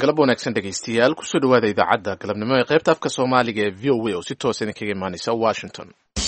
galab wanaagsan dhegaystayaal kusoo dhawaada idaacadda galabnimo ee qaybta afka soomaaliga ee v o a oo si toosan kaga imaanaysa washington.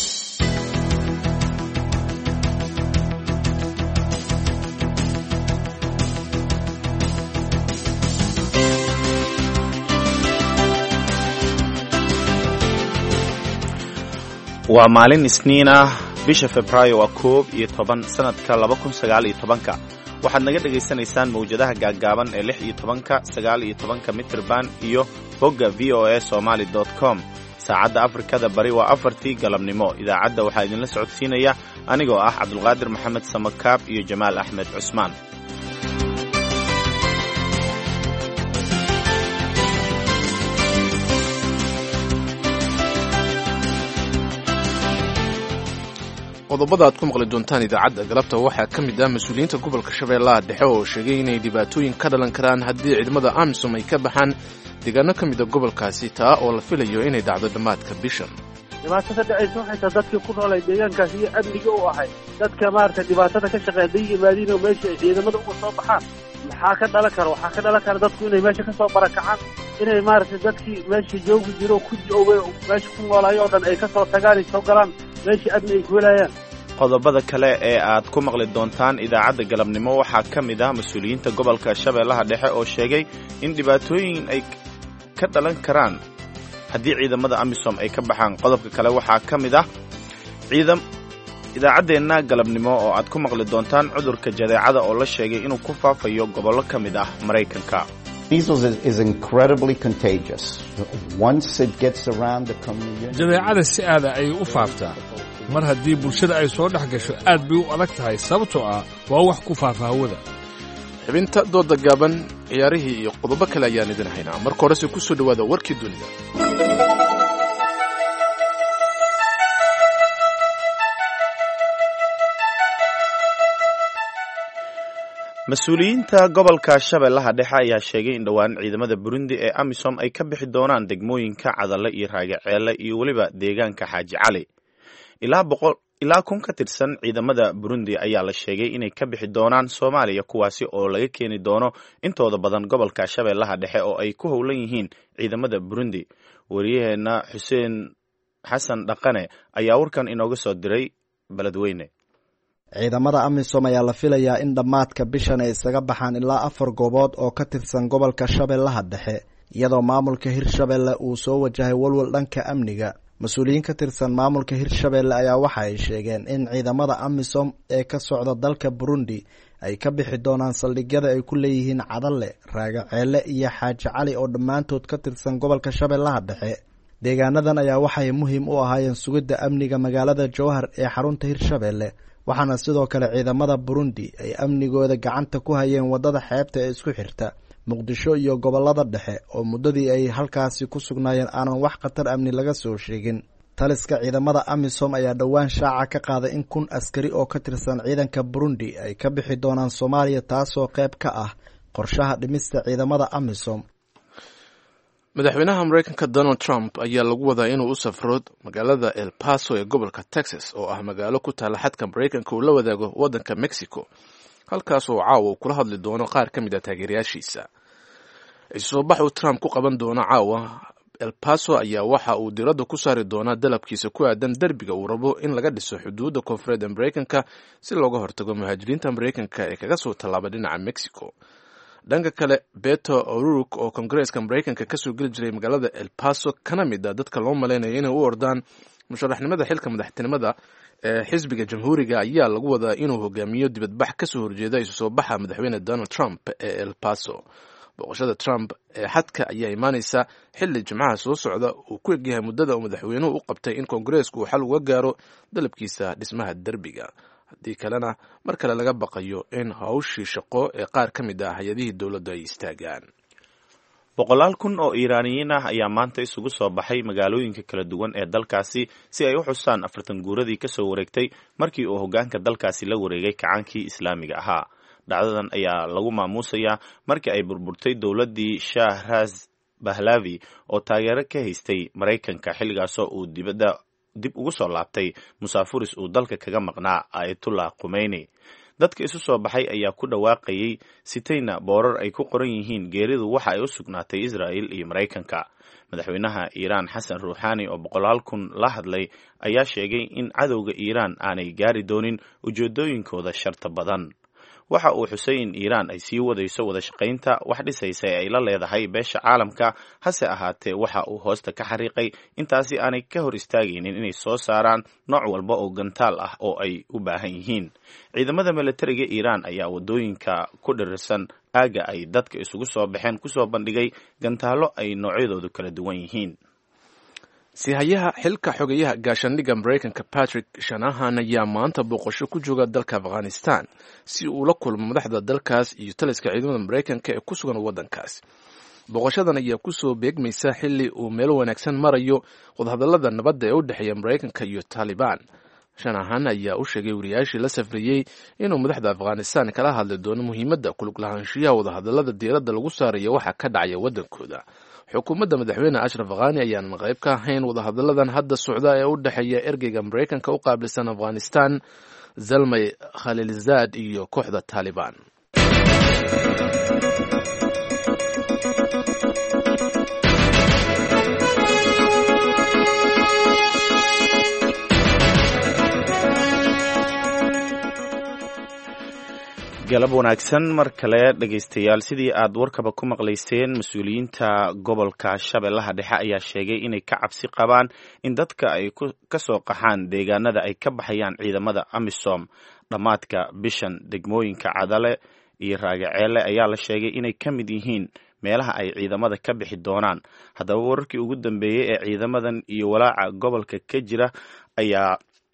waa maalin isniin ah bisha Febraayo waa 11 sanadka 2019 waxaad naga dhageysanaysaan mawjadaha gaaggaaban ee 16-19 mitrban iyo bogga voasomali.com. saacadda Afrikada bari waa 4tii galabnimo. idaacadda waxaa idinla socodsiinaya anigoo ah Cabdulqaadir Maxamed Samakaab iyo Jamaal Axmed Cusmaan. qodobada aad ku maqli doontaan idaacadda galabta waxaa ka mid ah mas-uuliyiinta gobolka Shabeellaha Dhexe oo sheegay inay dhibaatooyin ka dhalan karaan haddii ciidamada AMISOM ay ka baxaan deegaano ka mid ah gobolkaasi taa oo la filayo inay dhacdo dhammaadka bishan. dhibaatada dhacaysa waxay tahay dadkii ku noolay deegaankaas iyo amniga u ahay dadka maaragtay dhibaatada ka shaqeeya yimaadiin oo meesha ay ciidamada uga soo baxaan maxaa ka dhalan kara waxaa ka dhalan kara dadku inay meesha ka soo barakacaan inay maaragtay dadkii meesha joogi jiro ku joogay meesha ku noolay oo dhan ay ka soo tagaan ay soo galaan meesha amni ay ku helayaan. qodobada kale ee aad ku maqli doontaan idaacadda galabnimo waxaa ka mid ah mas-uuliyiinta gobolka Shabeellaha Dhexe oo sheegay in dhibaatooyin ay ka dhalan karaan haddii ciidamada AMISOM ay ka baxaan. qodobka kale waxaa ka mid ah idaacaddeena galabnimo oo aad ku maqli doontaan cudurka jadeecada oo la sheegay inuu ku faafayo gobollo ka mid ah Maraykanka. jadeecada si aada ayay u faaftaa mar haddii bulshada ay soo dhex gasho aad bay u adag tahay sababtoo ah waa wax ku faafa hawada. xubinta dooda gaaban ciyaarihii iyo qodobo kale ayaan idin haynaa. marka horese kusoo dhawaada warkii dunida. mas-uuliyiinta gobolka Shabeellaha Dhexe ayaa sheegay in dhowaan ciidamada Burundi ee AMISOM ay ka bixi doonaan degmooyinka Cadalle iyo Raagaceele iyo weliba deegaanka Xaaji Cali. ilaa 1,000 ka tirsan ciidamada Burundi ayaa la sheegay inay ka bixi doonaan Soomaaliya kuwaasi oo laga keeni doono intooda badan gobolka Shabeellaha Dhexe oo ay ku howlan yihiin ciidamada Burundi. wariyaheena Xuseen Xasan Dhaqane ayaa warkan inooga soo diray Beledweyne. ciidamada AMISOM ayaa la filayaa in dhammaadka bishan ay isaga baxaan ilaa 4 goobood oo ka tirsan gobolka Shabeellaha Dhexe iyadoo maamulka Hirshabeelle uu soo wajahay walwal dhanka amniga. mas-uuliyiin ka tirsan maamulka Hirshabeelle ayaa waxa ay sheegeen in ciidamada AMISOM ee ka socda dalka Burundi ay ka bixi doonaan saldhigyada ay ku leeyihiin Cadalle, Raagaceele iyo Xaaji Cali oo dhammaantood ka tirsan gobolka Shabeellaha Dhexe. deegaanadan ayaa waxay muhiim u ahaayeen sugidda amniga magaalada Jowhar ee xarunta Hirshabeelle waxaana sidoo kale ciidamada Burundi ay amnigooda gacanta ku hayeen wadada xeebta ee isku xirta Muqdisho iyo gobolada dhexe oo muddadii ay halkaasi ku sugnaayeen aanan wax khatar amni laga soo sheegin. taliska ciidamada AMISOM ayaa dhowaan shaaca ka qaaday in 1,000 askari oo ka tirsan ciidanka Burundi ay ka bixi doonaan Soomaaliya taasoo qayb ka ah qorshaha dhimista ciidamada AMISOM. madaxweynaha Maraykanka Donald Trump ayaa lagu wadaa inuu u safro magaalada El Paso ee gobolka Texas oo ah magaalo ku taala xadka Maraykanka uu la wadaago waddanka Mexico halkaas oo caawa uu kula hadli doono qaar ka mid ah taageerayaashiisa. soo baxu Trump ku qaban doono caawa El Paso ayaa waxa uu diradda ku saari doonaa dalabkiisa ku aadan derbiga uu rabo in laga dhiso xuduudda koonfureed ee Maraykanka si looga hortago muhaajiriinta Maraykanka ee kaga soo tallaaba dhinaca Mexico. dhanka kale Beto O'Rourke oo Kongareeska Maraykanka ka soo geli jiray magaalada El Paso kana mid ah dadka loo maleynayo inay u ordaan musharaxnimada xilka madaxtinimada ee xisbiga jamhuuriga ayaa lagu wadaa inuu hogaamiyo dibadbax ka soo horjeeda isu soo baxa madaxweyne Donald Trump ee El Paso. booqashada Trump ee xadka ayaa imaanaysa xilli Jimcaha soo socda uu ku egyahay muddada uu madaxweynuhu u qabtay in Kongareesku uu xal uga gaaro dalabkiisa dhismaha derbiga. haddii kalena mar kale laga baqayo in hawshii shaqo ee qaar ka mid ah hay'adihii dowladda ay istaagaan. 100,000 kun oo Iiraaniyiin ah ayaa maanta isugu soo baxay magaalooyinka kala duwan ee dalkaasi si ay u xusaan 40 guuradii ka soo wareegtay markii uu hoggaanka dalkaasi la wareegay kacaankii Islaamiga ahaa. dhacdadan ayaa lagu maamuusayaa markii ay burburtay dowladdii Shahraz Pahlavi oo taageero ka haystay Maraykanka xilligaasoo uu dib ugu soo laabtay musaafuris uu dalka kaga maqnaa Ayatollah Khomeini. dadka isu soo baxay ayaa ku dhawaaqayay sitayna boorar ay ku qoran yihiin geeridu waxa ay u sugnaatay Israa'il iyo Maraykanka. madaxweynaha Iiraan Xasan Ruuxaani oo 100,000 la hadlay ayaa sheegay in cadowga Iiraan aanay gaari doonin ujeedooyinkooda sharta badan. waxa uu xusay in Iiraan ay sii wadayso wada shaqaynta wax dhisaysa ee ay la leedahay beesha caalamka, hase ahaatee waxa uu hoosta ka xariiqay intaasi aanay ka hor istaagaynin inay soo saaraan nooc walba oo gantaal ah oo ay u baahan yihiin. ciidamada militariga Iiraan ayaa wadooyinka ku dhirirsan aaga ay dadka isugu soo baxeen kusoo bandhigay gantaalo ay noocyadoodu kala duwan yihiin. sihayaha xilka xogeyaha gaashaandhigga Maraykanka Patrick Shanahan ayaa maanta booqasho ku jooga dalka Afghanistan si uu la kulmo madaxda dalkaas iyo taliska ciidamada Maraykanka ee ku sugan waddankaas. booqashadan ayaa kusoo beegmaysa xilli uu meel wanaagsan marayo wadahadallada nabadda ee u dhexeeya Maraykanka iyo Taliban. Shanahan ayaa u sheegay wariyaashii la safriyey inuu madaxda Afghanistan kala hadli doono muhiimadda ku lug lahaanshiyaha wadahadallada diiradda lagu saarayo waxa ka dhacaya waddankooda. xukuumadda madaxweyne Ashraf Ghani ayaan qayb ka ahayn wadahadalladan hadda socda ee u dhexeeya ergeyga Maraykanka u qaabilsan Afghanistan Zalmay Khalilzad iyo kooxda Taliban. galab wanaagsan mar kale dhegaystayaal. sidii aad warkaba ku maqlayseen, mas-uuliyiinta gobolka Shabeellaha Dhexe ayaa sheegay inay ka cabsi qabaan in dadka ay ka soo qaxaan deegaanada ay ka baxayaan ciidamada AMISOM dhammaadka bishan. degmooyinka Cadale iyo Raagaceele ayaa la sheegay inay ka mid yihiin meelaha ay ciidamada ka bixi doonaan. haddaba wararkii ugu dambeeyey ee ciidamadan iyo walaaca gobolka ka jira ayaa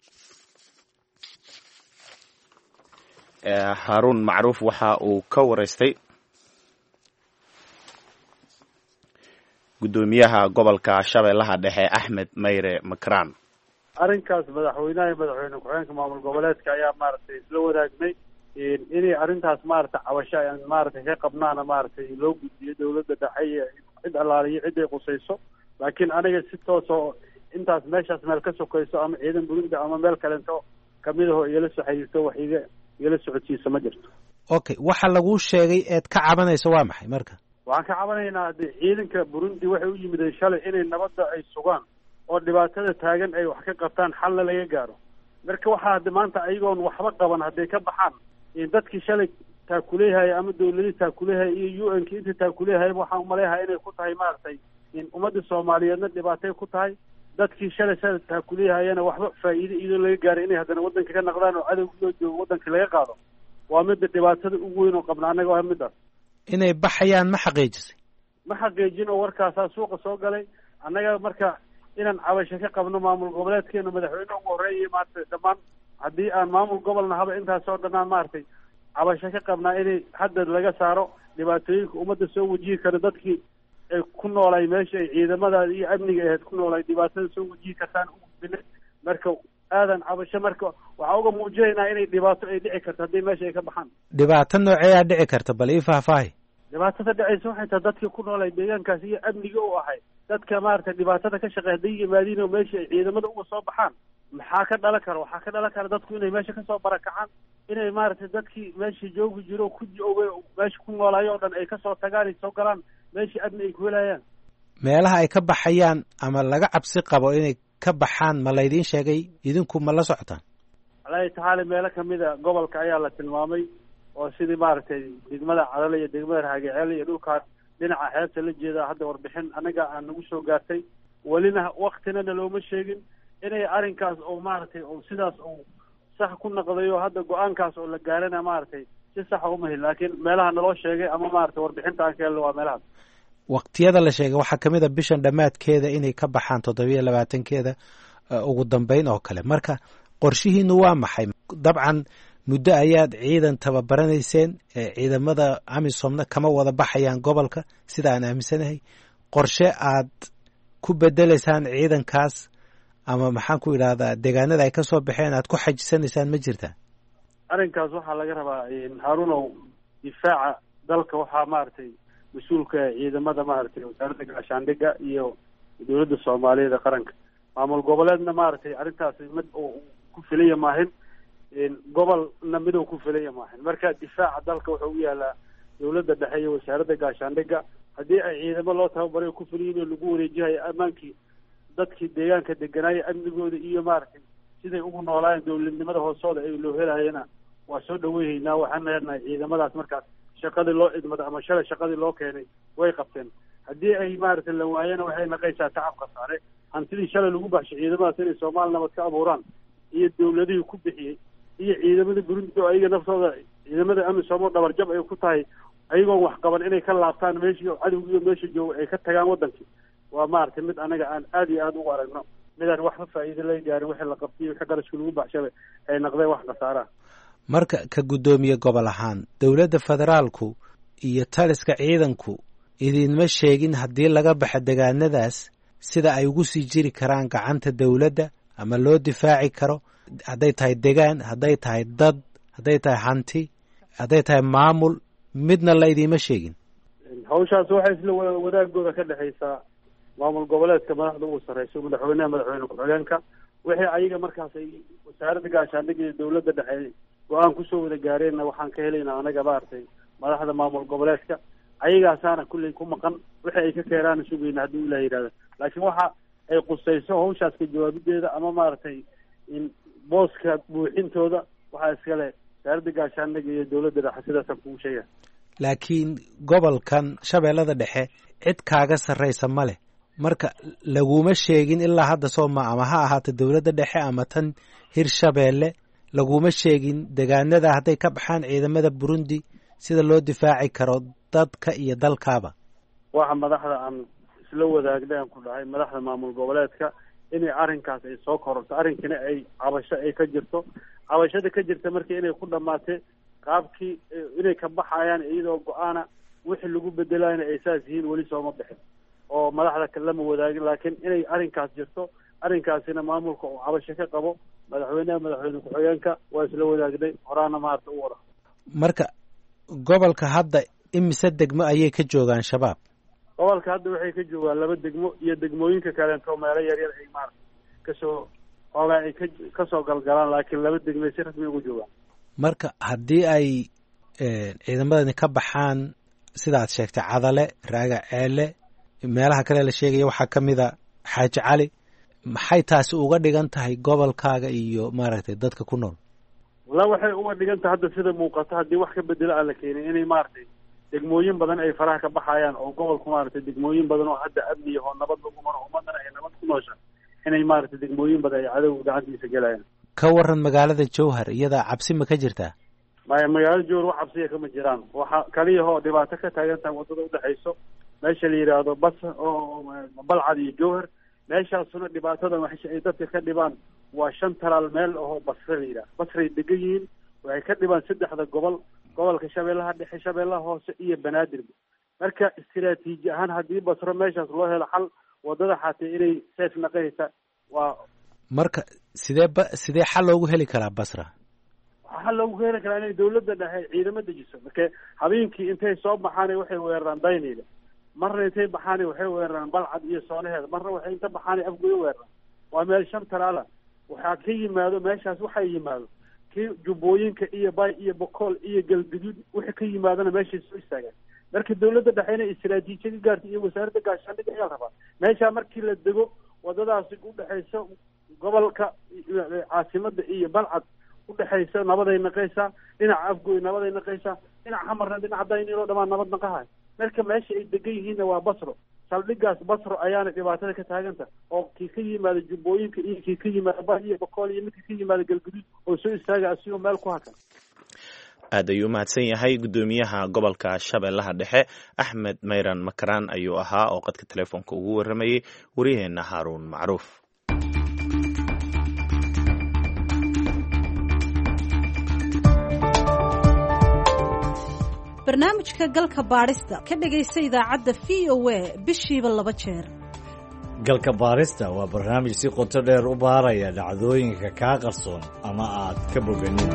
Haruun Macruuf waxa uu ka wareystay gudoomiyaha gobolka Shabeellaha Dhexe Axmed Mayre Makraan. arrinkaas madaxweynaha iyo madaxweyne ku-xigeenka maamul goboleedka ayaa maaragtay isla wadaagnay inay arrintaas maaragtay cabasho aan maaragtay ka qabnaana maaragtay loo gudbiyo dawladda dhexe iyo cid allaaliyo cid ay qusayso. laakiin aniga si toos oo intaas meeshaas meel ka sokayso ama ciidan Burundi ama meel kalento kamid ah oo ila soo xiriirto wax ila socodsiisa ma jirto. okay, waxa lagu sheegay eed ka cabanayso waa maxay marka? waxaan ka cabanaynaa ciidanka Burundi waxay u yimideen shalay inay nabadda ay sugaan oo dhibaatada taagan ay wax ka qabtaan xalna laga gaaro. marka waxaa hadda maanta ayagoon waxba qaban hadday ka baxaan in dadkii shalay taakuleeyahay ama dawladii taakuleeyahay iyo UN ki inta taakuleeyahay waxaan u maleeyahay inay ku tahay maaragtay in ummadda Soomaaliyeedna dhibaatay ku tahay. dadkii shalay taakuleeyahayna waxba faa'iido idoo laga gaaray inay haddana waddanka ka naqdaan oo cadowga loo joogo waddanka laga qaado. waa midda dhibaatada ugu weyn oo qabna annaga waa midaas. inay baxayaan ma xaqiijisay? ma xaqiijin oo warkaasaa suuqa soo galay. annaga marka inaan cabasho ka qabno maamul goboleedkeena madaxweyne ugu horreeyay maaragtay dhammaan haddii aan maamul gobolna haba intaas oo dhanaan maaragtay cabasho ka qabnaa inay hadda laga saaro dhibaatooyinka ummadda soo wajihi kara. dadkii ay ku noolay meesha ay ciidamada iyo amniga ahayd ku noolay dhibaatada soo wajihi kartaan u gudbina. marka aadan cabasho marka waxaa uga muujinaynaa inay dhibaato ay dhici karto haddii meesha ay ka baxaan. dhibaato nooceeyaa dhici karta bal ii faahfaahi. dhibaatada dhacaysa waxay tahay dadkii ku noolay deegaankaas iyo amniga u ahay dadka maaragtay dhibaatada ka shaqeeya hadday yimaadiin oo meesha ay ciidamada uga soo baxaan maxaa ka dhalan kara? waxaa ka dhalan kara dadku inay meesha kasoo barakacaan, inay maaragtay dadkii meesha joogi jiro ku meesha ku noolaayo oo dhan ay kasoo tagaan ay soo galaan meeshii amni ay ku helayaan. meelaha ay ka baxayaan ama laga cabsi qabo inay ka baxaan ma laydiin sheegay? idinku ma la socotaan? alaahi tacaala meelo kamida gobolka ayaa la tilmaamay oo sidii maaragtay degmada Cadale iyo degmada Raagaceele iyo dhulkaan dhinaca xeebta la jeeda hadda warbixin anaga aan nagu soo gaartay. welina waktinana looma sheegin inay arrinkaas oo maaragtay oo sidaas oo sax ku noqdayo hadda go-aankaas oo la gaarana maaragtay si sax uma helin. laakiin meelaha naloo sheegay ama maaragtay warbixinta aan ka helno waa meelahaas. waqtiyada la sheegay waxaa kamid a bishan dhammaadkeeda inay ka baxaan 27-keeda ugu dambeyn oo kale. marka qorshihiinu waa maxay? dabcan muddo ayaad ciidan tababaranayseen, ciidamada AMISOMna kama wada baxayaan gobolka sida aan aaminsanahay. qorshe aad ku bedelaysaan ciidankaas ama maxaan ku idhahdaa deegaanada ay ka soo baxeen aad ku xajisanaysaan ma jirtaa? arrinkaas waxaa laga rabaa Haruunow difaaca dalka waxaa maaragtay mas-uulka ciidamada maaragtay wasaaradda gaashaandhigga iyo dawladda Soomaaliyeed qaranka. maamul goboleedna maaragtay arrintaas mid oo ku filaya maahin gobolna midow ku filaya maahan. Marka difaaca dalka wuxuu u yaalaa dowladda dhexe iyo wasaaradda gaashaandhigga. haddii ay ciidamo loo tababaray ku fuliyin oo lagu wareejihayo ammaankii dadkii deegaanka deganaaya amnigooda iyo maaragtay siday ugu noolaayeen dowladnimada hoosooda ay loo helayana waa soo dhaweynaynaa. waxaan leenahay ciidamadaas markaas shaqadii loo idmada ama shalay shaqadii loo keenay way qabteen. haddii ay maaragtay la waayana waxay naqaysaa tacab khasaare. hantidii shalay lagu baxshay ciidamadaas inay Soomaali nabad ka abuuraan iyo dowladihii ku bixiyey iyo ciidamada Burundi oo ayaga naftooda ciidamada amisom oo dhabarjab ay ku tahay ayagoo wax qaban inay ka laabtaan meeshii cadowgiiyo meesha jooga ay ka tagaan wadankii waa maaragtay mid anaga aan aad iyo aad ugu aragno midaan waxba faa'iido la gaarin wixii la qabtay wixii qarashka lagu baxshay ay naqdeen wax khasaara. marka ka gudoomiye gobol ahaan dowladda federaalku iyo taliska ciidanku idinma sheegin haddii laga baxa deegaanadaas sida ay ugu sii jiri karaan gacanta dowladda ama loo difaaci karo, hadday tahay degaan, hadday tahay dad, hadday tahay hanti, hadday tahay maamul, midna la idiima sheegin? hawshaas waxay isla wadaagooda ka dhexaysaa maamul goboleedka madaxda ugu sarreysa madaxweyne ku-xigeenka wixii ayaga markaas ay wasaaradda gaashaandhigga iyo dowladda dhexe go-aan kusoo wada gaareenna waxaan ka helaynaa anaga maaragtay madaxda maamul goboleedka ayagaasaana kulley ku maqan wixii ay ka keenaana sugayna haddii ilaah yidhahda. laakiin waxa ay qusayso hawshaas ka jawaabideeda ama maaragtay in booska buuxintooda waxaa iskale wasaaradda gaashaandhigga iyo dowladda dhexe sidaasaan kugu sheega. laakiin gobolkan shabeellada dhexe cid kaaga sarraysa ma leh, marka laguma sheegin ilaa hadda sooma ama ha ahaata dowladda dhexe ama tan hirshabeelle laguma sheegin deegaanada hadday ka baxaan ciidamada Burundi sida loo difaaci karo dadka iyo dalkaaba. waxa madaxda aan isla wadaagday aan ku dhahay madaxda maamul goboleedka inay arrinkaas ay soo kororto arrinkana ay cabasho ay ka jirto cabashada ka jirta markii inay ku dhamaatay qaabkii inay ka baxayaan iyadoo go-aana wixii lagu bedelayna ay saas yihiin weli sooma bixin oo madaxda lama wadaagin. laakiin inay arrinkaas jirto arrinkaasina maamulka uu cabasho ka qabo madaxweyne ku-xigeenka waa isla wadaagday horaana maarta u wada. marka gobolka hadda imise degmo ayay ka joogaan shabaab? gobolka hadda waxay ka joogaan 2 degmo iyo degmooyinka kaleento meelo yaryar ay maarta kasoo hoogaa ay kasoo galgalaan laakiin 2 degmo si rasmi ugu joogaan. marka haddii ay ciidamadani ka baxaan sidaad sheegtay Cadale, Raaga Ceele, meelaha kale la sheegaya waxaa ka mid a Xaaji Cali, maxay taasi uga dhigan tahay gobolkaaga iyo maaragtay dadka ku nool? walla waxay uga dhigan tahay hadda sida muuqato haddii wax ka bedelo aan la keenin inay maaragtay degmooyin badan ay faraha ka baxayaan oo gobolku maaragtay degmooyin badan oo hadda amni oo nabad lagu maro ummadana ay nabad ku noosha inay maaragtay degmooyin badan ay cadowga gacantiisa gelayaan. ka waran magaalada Jowhar iyada cabsi ma ka jirtaa? maya magaalada Jowhar wax cabsiya kama jiraan. waxa kaliya oo dhibaato ka taagan tahay wadada u dhaxayso meesha la yiraahdo bas oo Balcad iyo Jowhar meeshaasuna dhibaatada waxay ay dadka ka dhibaan waa 5 talaal meel oo Basra la yiraahdo. Basray degan yihiin waxay ka dhibaan 3 gobol gobolka Shabeellaha Dhexe, Shabeellaha Hoose iyo Banaadir. marka istiraatiiji ahaan haddii Basra meeshaas loo helo xal wadada xaatay inay safe naqaysa waa marka sidee xal loogu heli karaa Basra? xal loogu heli karaa inay dowladda dhexe ciidamo dejiso. marka habeenkii intay soo baxaan waxay weeraraan Daynile, marna intay baxaan waxay weeraraan Balcad iyo Soonaheed, marna waxay inta baxaan Afgoy weeraraan. waa meel 5 talaala waxaa ka yimaado meeshaas waxay yimaado kii Jubbooyinka iyo Bay iyo Boqol iyo Galgaduud wixii ka yimaadana meesha soo istaagaan. marka dowladda dhexe inay istiraatiijiyad gaarto iyo wasaaradda gaashaandhigga ayaa rabaa meesha markii la dego wadadaasi u dhaxayso gobolka caasimada iyo Balcad u dhaxayso nabaday naqaysaa, dhinaca Afgoy nabaday naqaysaa, dhinaca Xamarna dhinaca Daynilo dhamaan nabad naqahay. marka meesha ay degan yihiinna waa Basro. saldhigaas Basro ayaana dhibaatada ka taaganta oo kii ka yimaada Jubbooyinka iyo kii ka yimaada Bay iyo Boqol iyo midkii ka yimaada Galgaduud oo soo istaaga asigo meel ku hakan. aad ayuu mahadsan yahay gudoomiyaha gobolka Shabeellaha Dhexe Axmed Mayran Makaraan ayuu ahaa oo qadka telefoonka ugu waramayay wariyaheena Haaruun Macruuf. barnaamijka galka baarista ka dhagaysta idaacadda VOA bishiiba 2 jeer. galka baarista waa barnaamij si qoto dheer u baaraya dhacdooyinka kaa qarsoon ama aad ka boganin.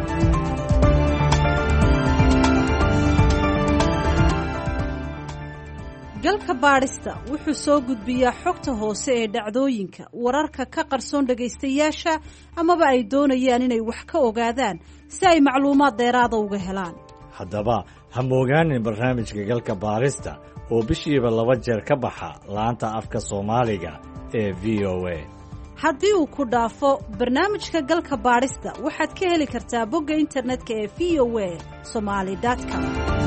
galka baadhista wuxuu soo gudbiyaa xogta hoose ee dhacdooyinka wararka ka qarsoon dhagaystayaasha amaba ay doonayaan inay wax ka ogaadaan si ay macluumaad dheeraada uga helaan. haddaba ha moogaanin barnaamijka galka baadhista oo bishiiba 2 jeer ka baxa laanta afka Soomaaliga ee VOA. haddii uu ku dhaafo barnaamijka galka baadhista waxaad ka heli kartaa bogga internetka ee voasomali.com.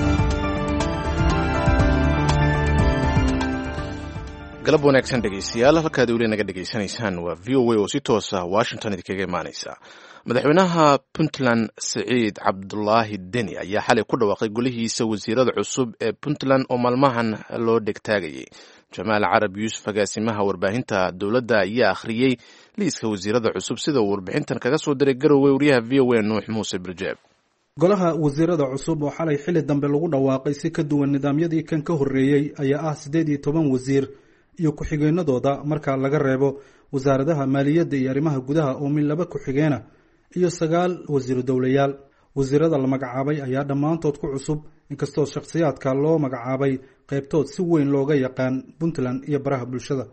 galab wanaagsan dhegaystayaal, halkaad weli naga dhegaysanaysaan waa VOA oo si toosa Washington idinkaga imaanaysa. madaxweynaha Puntland Siciid Cabdulaahi Deni ayaa xalay ku dhawaaqay golihiisa wasiirada cusub ee Puntland oo maalmahan loo dhegtaagayay. Jamaal Carab Yuusuf agaasimaha warbaahinta dowladda ayaa akhriyay liiska wasiirada cusub sida uu warbixintan kaga soo diray Garowe wariyaha VOA Nuux Muuse Birjeeb. golaha wasiirada cusub oo xalay xili dambe lagu dhawaaqay si ka duwan nidaamyadii kan ka horreeyay ayaa ah 18 wasiir iyo ku-xigeenadooda marka laga reebo wasaaradaha maaliyadda iyo arrimaha gudaha oo min 2 ku-xigeena iyo 9 wasiir dowlayaal. wasiirada la magacaabay ayaa dhammaantood ku cusub inkastoo shakhsiyaadka loo magacaabay qaybtood si weyn looga yaqaan Puntland iyo baraha bulshada.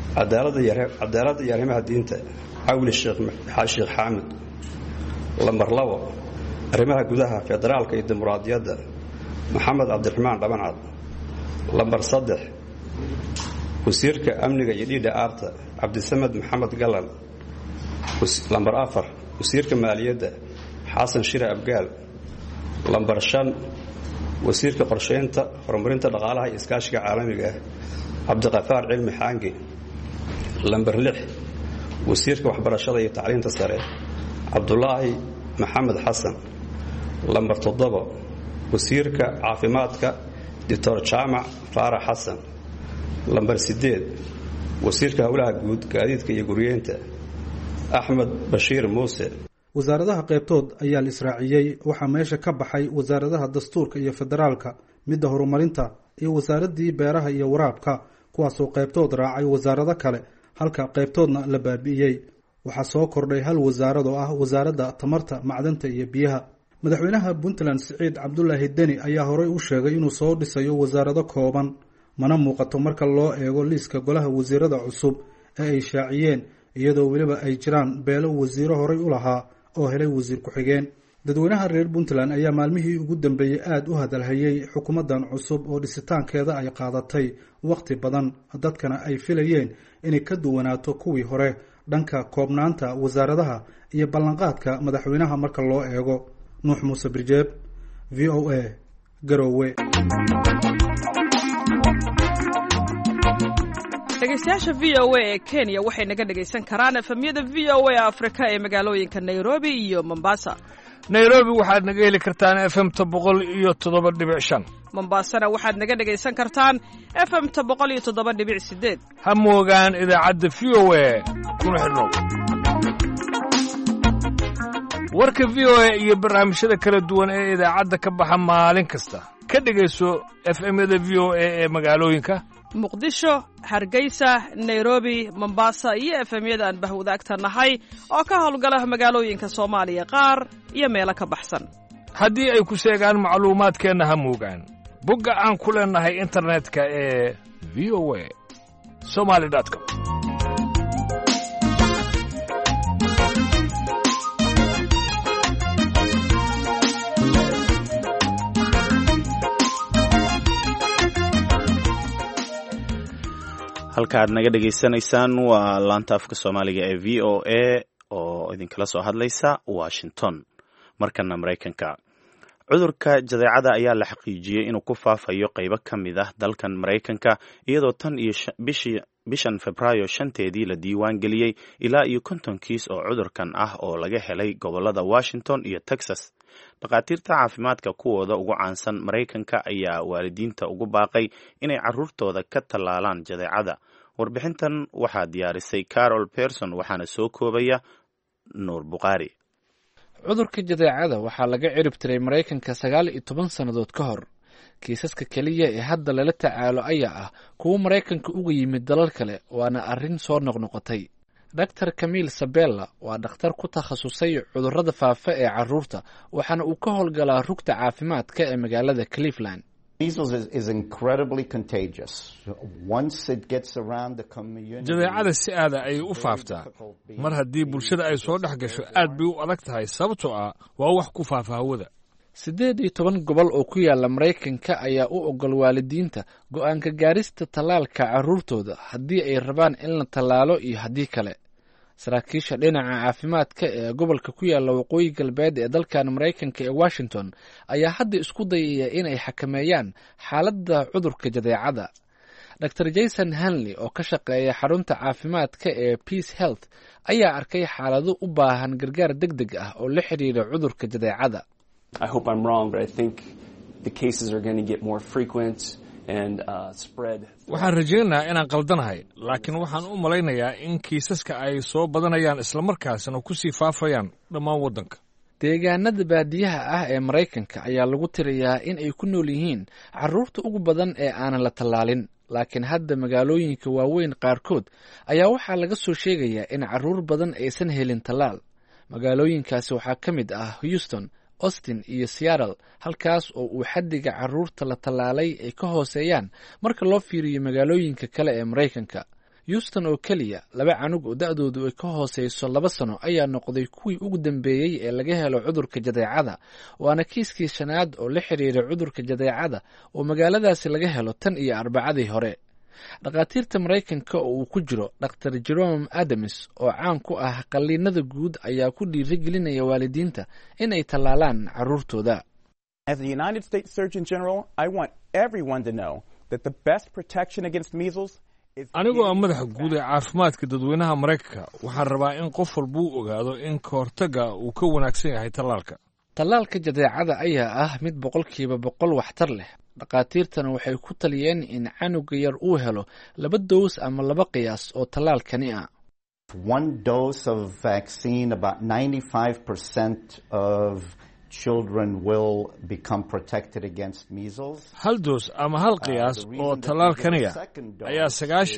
cadaaladda iyo arrimaha diinta Cawli Sheekh Xaamid. lambar 2 arrimaha gudaha federaalka iyo dimuqraadiyadda Maxamed Cabdiraxmaan Dhabancad. lambar 3 wasiirka amniga iyo dhiidha aarta Cabdisamed Maxamed Galan. lambar 4 wasiirka maaliyadda Xasan Shire Abgaal. lambar 5 wasiirka qorsheynta horumarinta dhaqaalaha iyo iskaashiga caalamiga Cabdiqafaar Cilmi Xaangi. lambar 6 wasiirka waxbarashada iyo tacliinta sare Cabdulaahi Maxamed Xasan. lambar 7 wasiirka caafimaadka Dr. Jaamac Faarax Xasan. lambar 8 wasiirka howlaha guud gaadiidka iyo guryeynta Axmed Bashiir Muuse. wasaaradaha qaybtood ayaa la israaciyay. waxaa meesha ka baxay wasaaradaha dastuurka iyo federaalka, midda horumarinta iyo wasaaradii beeraha iyo waraabka, kuwaasoo qaybtood raacay wasaarado kale halka qaybtoodna la baabi'iyey. waxaa soo kordhay hal wasaarad oo ah wasaaradda tamarta, macdanta iyo biyaha. madaxweynaha Puntland Siciid Cabdulaahi Deni ayaa horey u sheegay inuu soo dhisayo wasaarado kooban, mana muuqato marka loo eego liiska golaha wasiirada cusub ee ay shaaciyeen, iyadoo weliba ay jiraan beelo wasiiro horey u lahaa oo helay wasiir ku-xigeen. dadweynaha reer Puntland ayaa maalmihii ugu dambeeyay aad u hadalhayay xukuumadan cusub oo dhisitaankeeda ay qaadatay waqti badan, dadkana ay filayeen inay ka duwanaato kuwii hore dhanka koobnaanta wasaaradaha iyo ballanqaadka madaxweynaha marka loo eego. Nuux Muuse Birjeeb, VOA, Garowe. dhegaystayaasha VOA ee Kenya waxay naga dhagaysan karaan efemyada VOA Afrika ee magaalooyinka Nairobi iyo Mombasa. Nairobi waxaad naga heli kartaan FM 107.5. Mombasana waxaad naga dhagaysan kartaan FM 107.8. ha moogaan idaacadda VOA kuna xidhnow. warka VOA iyo barnaamijyada kala duwan ee idaacadda ka baxa maalin kasta ka dhagayso FM-yada VOA ee magaalooyinka Muqdisho, Hargeysa, Nairobi, Mombasa iyo FM-yada aan bahwadaagta nahay oo ka howlgala magaalooyinka Soomaaliya qaar iyo meelo ka baxsan. haddii ay ku sheegaan macluumaadkeenna ha moogaan bogga aan ku leenahay internetka ee voasomali.com. halka aad naga dhegaysanaysaan waa laanta afka Soomaaliga ee VOA oo idinkala soo hadlaysa Washington. markana Mareykanka, cudurka jadeecada ayaa la xaqiijiyay inuu ku faafayo qaybo ka mid ah dalkan Mareykanka, iyadoo tan iyo bishan Febraayo 5teedii la diiwaan geliyay ilaa iyo 50 kiis oo cudurkan ah oo laga helay gobolada Washington iyo Texas. dhaqaatiirta caafimaadka kuwooda ugu caansan Mareykanka ayaa waalidiinta ugu baaqay inay carruurtooda ka tallaalaan jadeecada. warbixintan waxaa diyaarisay Carol Pearson waxaana soo koobaya Nuur Buqaari. cudurka jadeecada waxaa laga cirib tiray Mareykanka 19 sannadood ka hor. kiisaska kaliya ee hadda lala tacaalo ayaa ah kuwa Mareykanka uga yimid dalal kale, waana arrin soo noqnoqotay. Dr. Camille Sabella waa dhakhtar ku takhasusay cudurrada faafa ee carruurta, waxaana uu ka howlgalaa rugta caafimaadka ee magaalada Cleveland. jadeecada si aada ayay u faaftaa mar haddii bulshada ay soo dhex gasho aad bay u adag tahay sababtoo ah waa wax ku faafa hawada 18 gobol oo ku yaala maraykanka ayaa u ogol waalidiinta go'aanka gaarista tallaalka carruurtooda haddii ay rabaan in la tallaalo iyo haddii kale saraakiisha dhinaca caafimaadka ee gobolka ku yaala waqooyi galbeed ee dalkan maraykanka ee washington ayaa hadda isku dayaya inay xakameeyaan xaaladda cudurka jadeecada dr jason hanley oo ka shaqeeya xarunta caafimaadka ee peace health ayaa arkay xaalado u baahan gargaar deg deg ah oo la xidhiira cudurka jadeecada waxaan rajaynayaa inaan qaldanahay laakiin waxaan u malaynayaa in kiisaska ay soo badanayaan islamarkaasna ku sii faafayaan dhammaan waddanka deegaanada baadiyaha ah ee maraykanka ayaa lagu tirayaa in ay ku nool yihiin carruurta ugu badan ee aanan la tallaalin laakiin hadda magaalooyinka waaweyn qaarkood ayaa waxaa laga soo sheegayaa in carruur badan aysan helin tallaal magaalooyinkaasi waxaa ka mid ah houston austin iyo seattle halkaas oo uu xaddiga carruurta la tallaalay ay ka hooseeyaan marka loo fiiriyo magaalooyinka kale ee maraykanka houston oo keliya 2 canug oo da'doodu ay ka hooseyso 2 sano ayaa noqday kuwii ugu dambeeyey ee laga helo cudurka jadeecada waana kiiskii 5aad oo la xiriira cudurka jadeecada oo magaaladaasi laga helo tan iyo Arbacadii hore dhakhaatiirta maraykanka oo uu ku jiro dr jerome adams oo caan ku ah qalliinada guud ayaa ku dhiirigelinaya waalidiinta in ay tallaalaan carruurtooda As the United States Surgeon General, I want everyone to know that the best protection against measles anigoo madaxa guud ee caafimaadka dadweynaha maraykanka waxaan rabaa in qof walba uu ogaado in ka hortagga uu ka wanaagsan yahay tallaalka tallaalka jadeecada ayaa ah mid 100% waxtar leh dhakhaatiirtana waxay ku taliyeen in canuga yar uu helo 2 doos ama 2 qiyaas oo tallaalkani ah one dose of vaccine about 95% of children will become protected against measles. hal doos ama hal qiyaas oo tallaalkaniya ayaa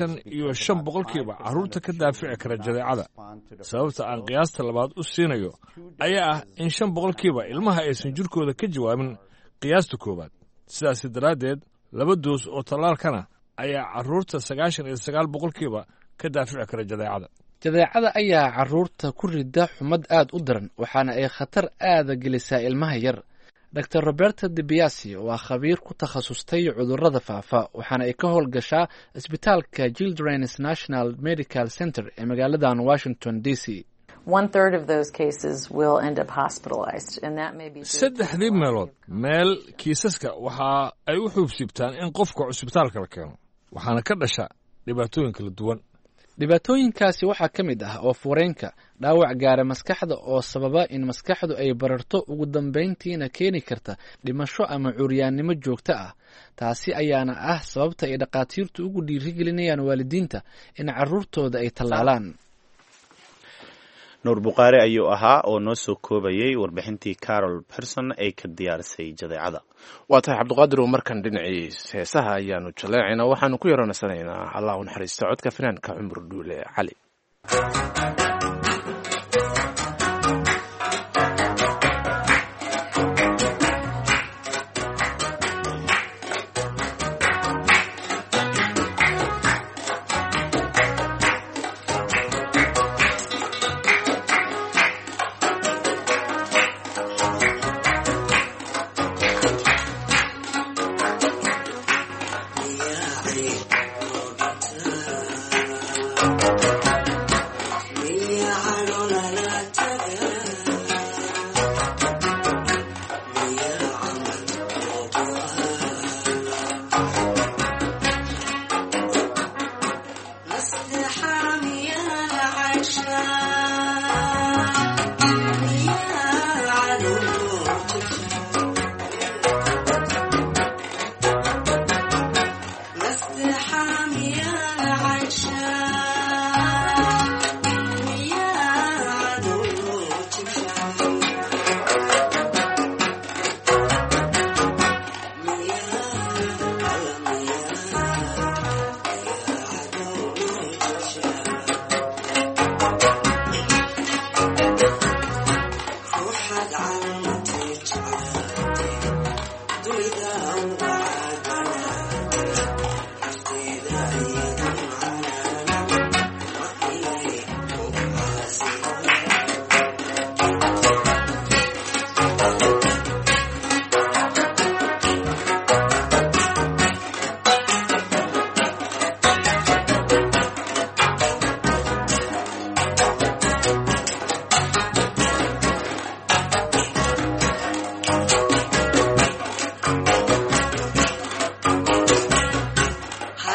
95% carruurta ka daafici kara jadeecada sababta aan qiyaasta labaad u siinayo ayaa ah in 5% ilmaha aysan jirkooda ka jawaabin qiyaasta koowaad sidaas daraaddeed 2 doos oo tallaalkana ayaa carruurta 99% ka daafici kara jadeecada jadeecada ayaa carruurta ku rida xumad aad u daran waxaana ay khatar aada gelisaa ilmaha yar dr roberta debiasi waa khabiir ku takhasustay cudurrada faafa waxaana ay ka howlgashaa isbitaalka children's national medical center ee magaaladan washington d c 1/3 of those cases will end up hospitalized and that may be 3 meelood meel kiisaska waxa ay u xuubsibtaan in qofka cusbitaalka la keeno waxaana ka dhasha dhibaatooyin kala duwan dhibaatooyinkaasi waxaa ka mid ah oo fureenka dhaawac gaara maskaxda oo sababa in maskaxdu ay bararto ugu dambayntiina keeni karta dhimasho ama curyaannimo joogto ah taasi ayaana ah sababta ay dhakhaatiirtu ugu dhiirigelinayaan waalidiinta in carruurtooda ay tallaalaan nuur bukhaari ayuu ahaa oo noo soo koobayay warbixintii carol person ay ka diyaarisay jadeecada waa tahay cabdiqaadir oo markan dhinacii heesaha ayaanu jaleecayna waxaanu ku yaroonasanaynaa allah u naxariista codka fanaanka cumar dhuule cali Yeah.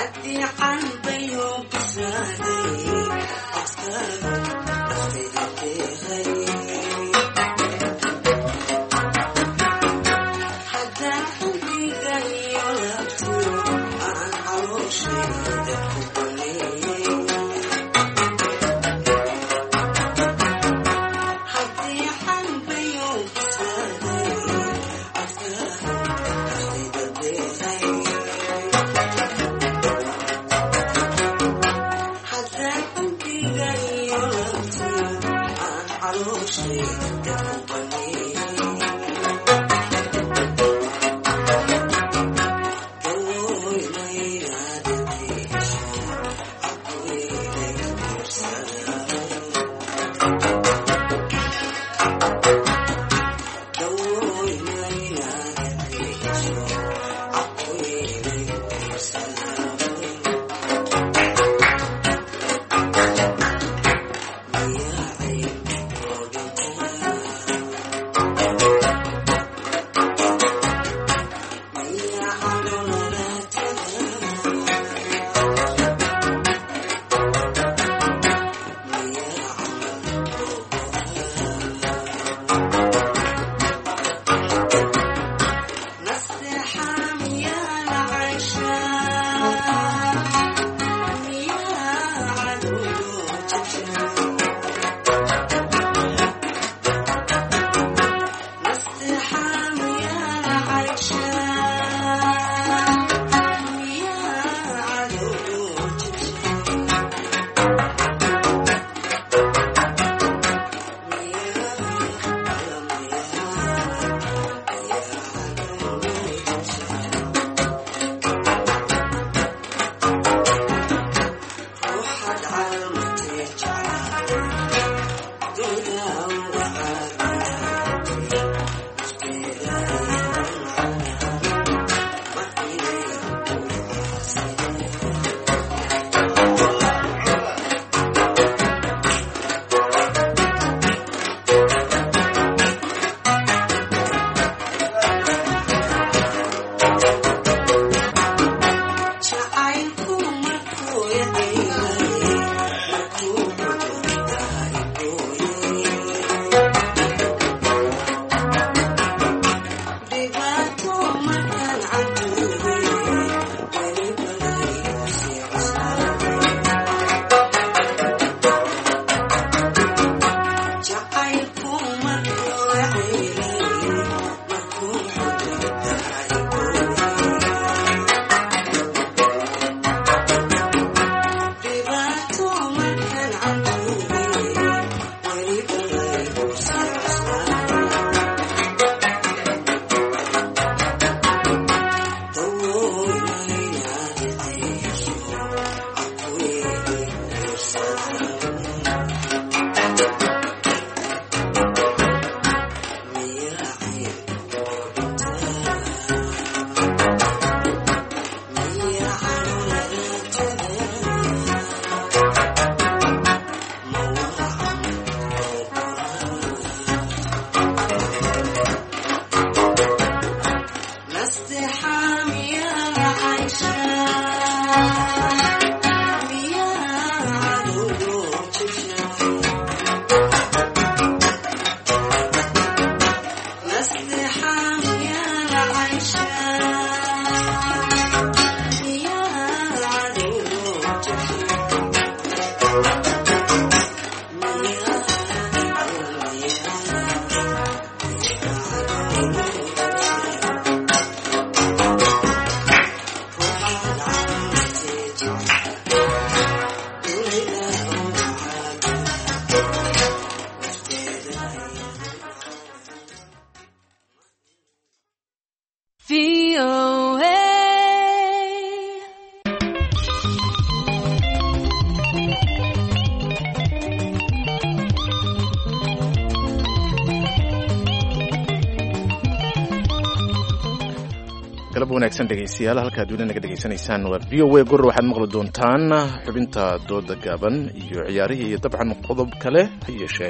galab wanaagsan dhegaystayaal halkaad weli naga dhegaysanaysaan waa v o a gor waxaad maqli doontaan xubinta dooda gaaban iyo ciyaarihii iyo dabcan qodob kale ha yeeshee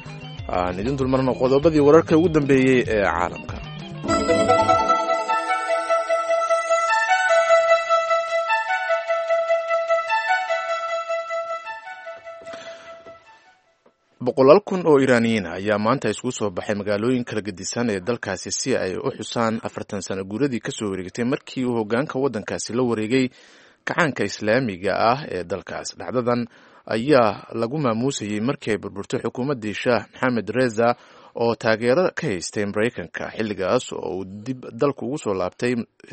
aan idin dulmarno qodobadii wararka ugu dambeeyey ee caalamka. boqolaal kun oo Iraaniyiin ayaa maanta isugu soo baxay magaalooyin kala gedisan ee dalkaasi si ay u xusaan 40 sano guuradii ka soo wareegtay markii uu hoggaanka waddankaasi la wareegay kacaanka islaamiga ah ee dalkaas. dhacdadan ayaa lagu maamuusayay markii ay burburtay xukuumaddii Shaah Maxamed Reza oo taageero ka haystay Mareykanka xilligaas oo uu dib dalku ugu soo laabtay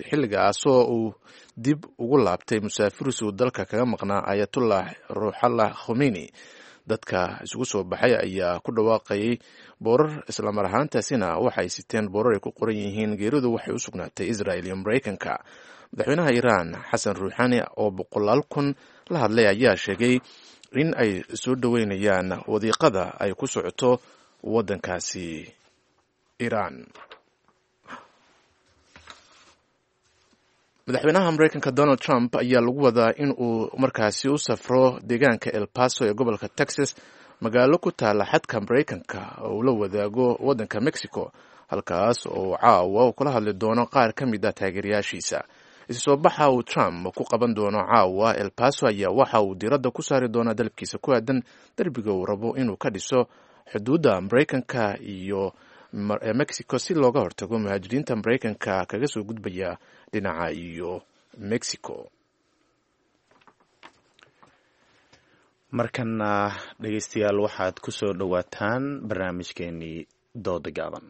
musaafirus uu dalka kaga maqnaa Ayatollah Ruhollah Khomeini. dadka isugu soo baxay ayaa ku dhawaaqayay boorar isla mar ahaantaasina waxay siteen boorar ay ku qoran yihiin geeridu waxay u sugnaatay Israel iyo Mareykanka. madaxweynaha Iiraan Xasan Ruuxaani oo boqolaal kun la hadlay ayaa sheegay in ay soo dhaweynayaan wadiiqada ay ku socoto waddankaasi Iiraan. madaxweynaha Mareykanka Donald Trump ayaa lagu wadaa in uu markaasi u safro deegaanka El Paso ee gobolka Texas, magaalo ku taala xadka Mareykanka oo la wadaago waddanka Mexico, halkaas oo caawa kula hadli doono qaar ka mid ah taageerayaashiisa. Isoo baxa uu Trump ku qaban doono caawa El Paso ayaa waxa uu diiradda ku saari doonaa dalabkiisa ku aadan darbiga uu rabo inuu ka dhiso xuduudda Mareykanka iyo Mexico si looga hortago muhaajiriinta Mareykanka kaga soo gudbaya dhinaca iyo Mexico. markana dhegeystayaal waxaad ku soo dhawaataan barnaamijkeenii dooda gaaban.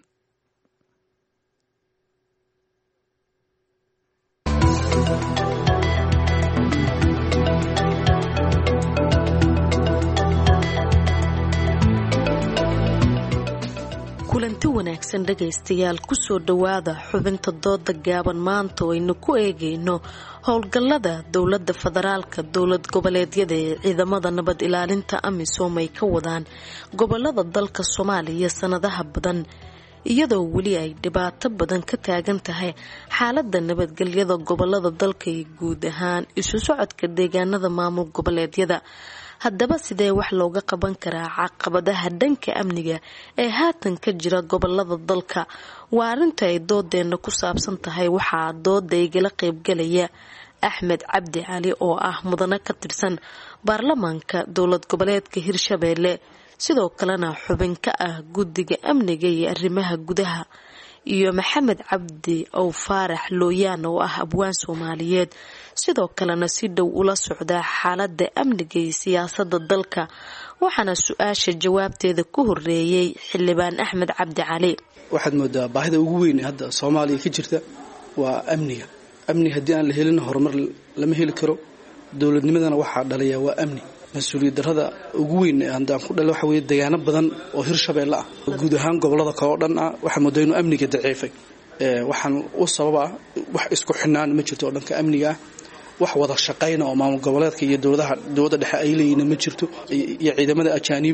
kulanti wanaagsan dhegaystayaal ku soo dhawaada xubinta dooda gaaban. maanta waynu ku eegayno howlgallada dowladda federaalka, dowlad goboleedyada ee ciidamada nabad ilaalinta amisom ay ka wadaan gobolada dalka Soomaaliya sanadaha badan, iyadoo weli ay dhibaato badan ka taagan tahay xaaladda nabadgelyada gobolada dalka iyo guud ahaan isu socodka deegaanada maamul goboleedyada. haddaba sidee wax looga qaban karaa caqabadaha dhanka amniga ee haatan ka jira gobolada dalka? waa arrinta ay doodeena ku saabsan tahay. waxaa dooda igala qaybgalaya Axmed Cabdi Cali oo ah mudane ka tirsan baarlamaanka dowlad goboleedka Hirshabeelle, sidoo kalena xubin ka ah guddiga amniga iyo arrimaha gudaha, iyo Maxamed Cabdi oo Faarax Looyaan oo ah abwaan Soomaaliyeed, sidoo kalena si dhow ula socda xaaladda amniga iyo siyaasadda dalka. waxaana su-aasha jawaabteeda ku horeeyay xildhibaan Axmed Cabdi Cali. waxaad moodaa baahida ugu weyn ee hadda Soomaaliya ka jirta waa amniga. amni haddii aan la helin horumar lama heli karo. dowladnimadana waxaa dhalaya waa amni. mas-uuliyad darrada ugu weyn ee aan ku dhalay waxa weeye deegaano badan oo Hirshabeelle ah, guud ahaan gobolada kale oo dhan ah, waxaa moodaa inuu amniga daciifay. waxaan u sababa wax isku xinaan ma jirto oo dhanka amniga ah. wax wada shaqayna oo maamul goboleedka iyo dowladda dhexe ay leeyihiin ma jirto. iyo ciidamada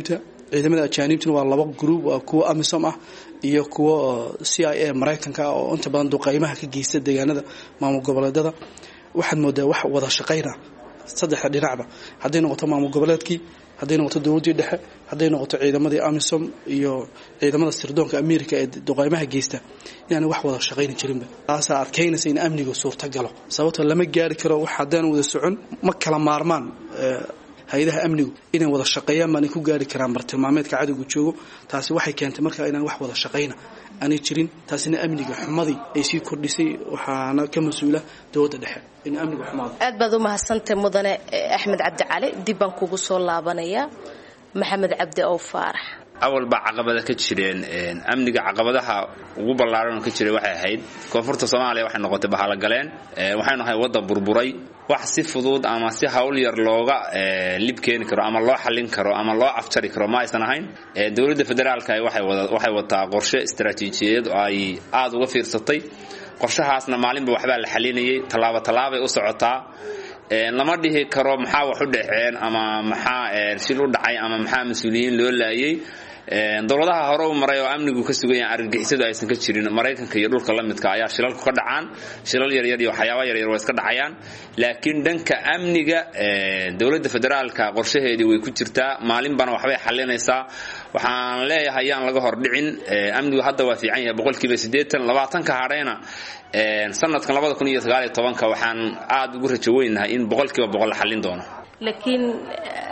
ajaanibtuna waa laba group, waa kuwa amisom ah iyo kuwa CIA Mareykanka ah oo inta badan duqeymaha ka geysta deegaanada maamul goboleedyada. waxaad moodaa wax wada shaqayna saddexda dhinacba, hadday noqoto maamul goboleedkii, hadday noqoto dowladdii dhexe, hadday noqoto ciidamadii amisom iyo ciidamada sirdoonka Ameerika ee duqeymaha geysta, yani wax wada shaqayn jirinba. taasaa adkeynaysa in amnigu suurta galo. sababtoo lama gaari karo wax haddaan wada socon, ma kala maarmaan. hay-adaha amnigu inay wada shaqeeyaan baan ku gaari karaan bartilmaameedka cadowga joogo. taasi waxay keentay markaa inaan wax wada shaqayna aanay jirin. taasina amniga xumadii ay sii kordhisay. waxaana ka mas-uula dowladda dhexe in amnigu xumaado. aad baad u mahadsantahay mudane Axmed Cabdi Cali. dib baan kugu soo laabanayaa Maxamed Cabdi oo Faarax. awal baa caqabada ka jireen amniga. caqabadaha ugu ballaaran ka jiray waxay ahayd koonfurta Soomaaliya waxay noqotay bahala galeen. waxaynu ahay wadda burburay. wax si fudud ama si hawl yar looga libkeeni karo ama loo xallin karo ama loo afjari karo ma aysan ahayn. dowladda federaalka waxay wataa qorshe istaraatiijiyadeed oo ay aad uga fiirsatay. qorshahaasna maalinba waxbaa la xalinayay, tallaabo u socotaa. lama dhihi karo maxaa wax u dhaceen ama maxaa shil u dhacay ama maxaa mas-uuliyiin loo laayay. dowladaha hore u maray oo amnigu ka sugan yahay argagixisadu aysan ka jirin Mareykanka iyo dhulka la midka ayaa shilalku ka dhacaan. shilal yar yar iyo waxyaabo yar yar way iska dhacayaan. laakiin dhanka amniga dowladda federaalka qorshaheedii way ku jirtaa. maalinbana waxbay xalinaysaa. waxaan leeyahay yaan laga hor dhicin. amnigu hadda waa fiican yahay 80%. 20 hareena sanadkan 2019 waxaan aad ugu rajo weynahay in 100% la xalin doono. laakiin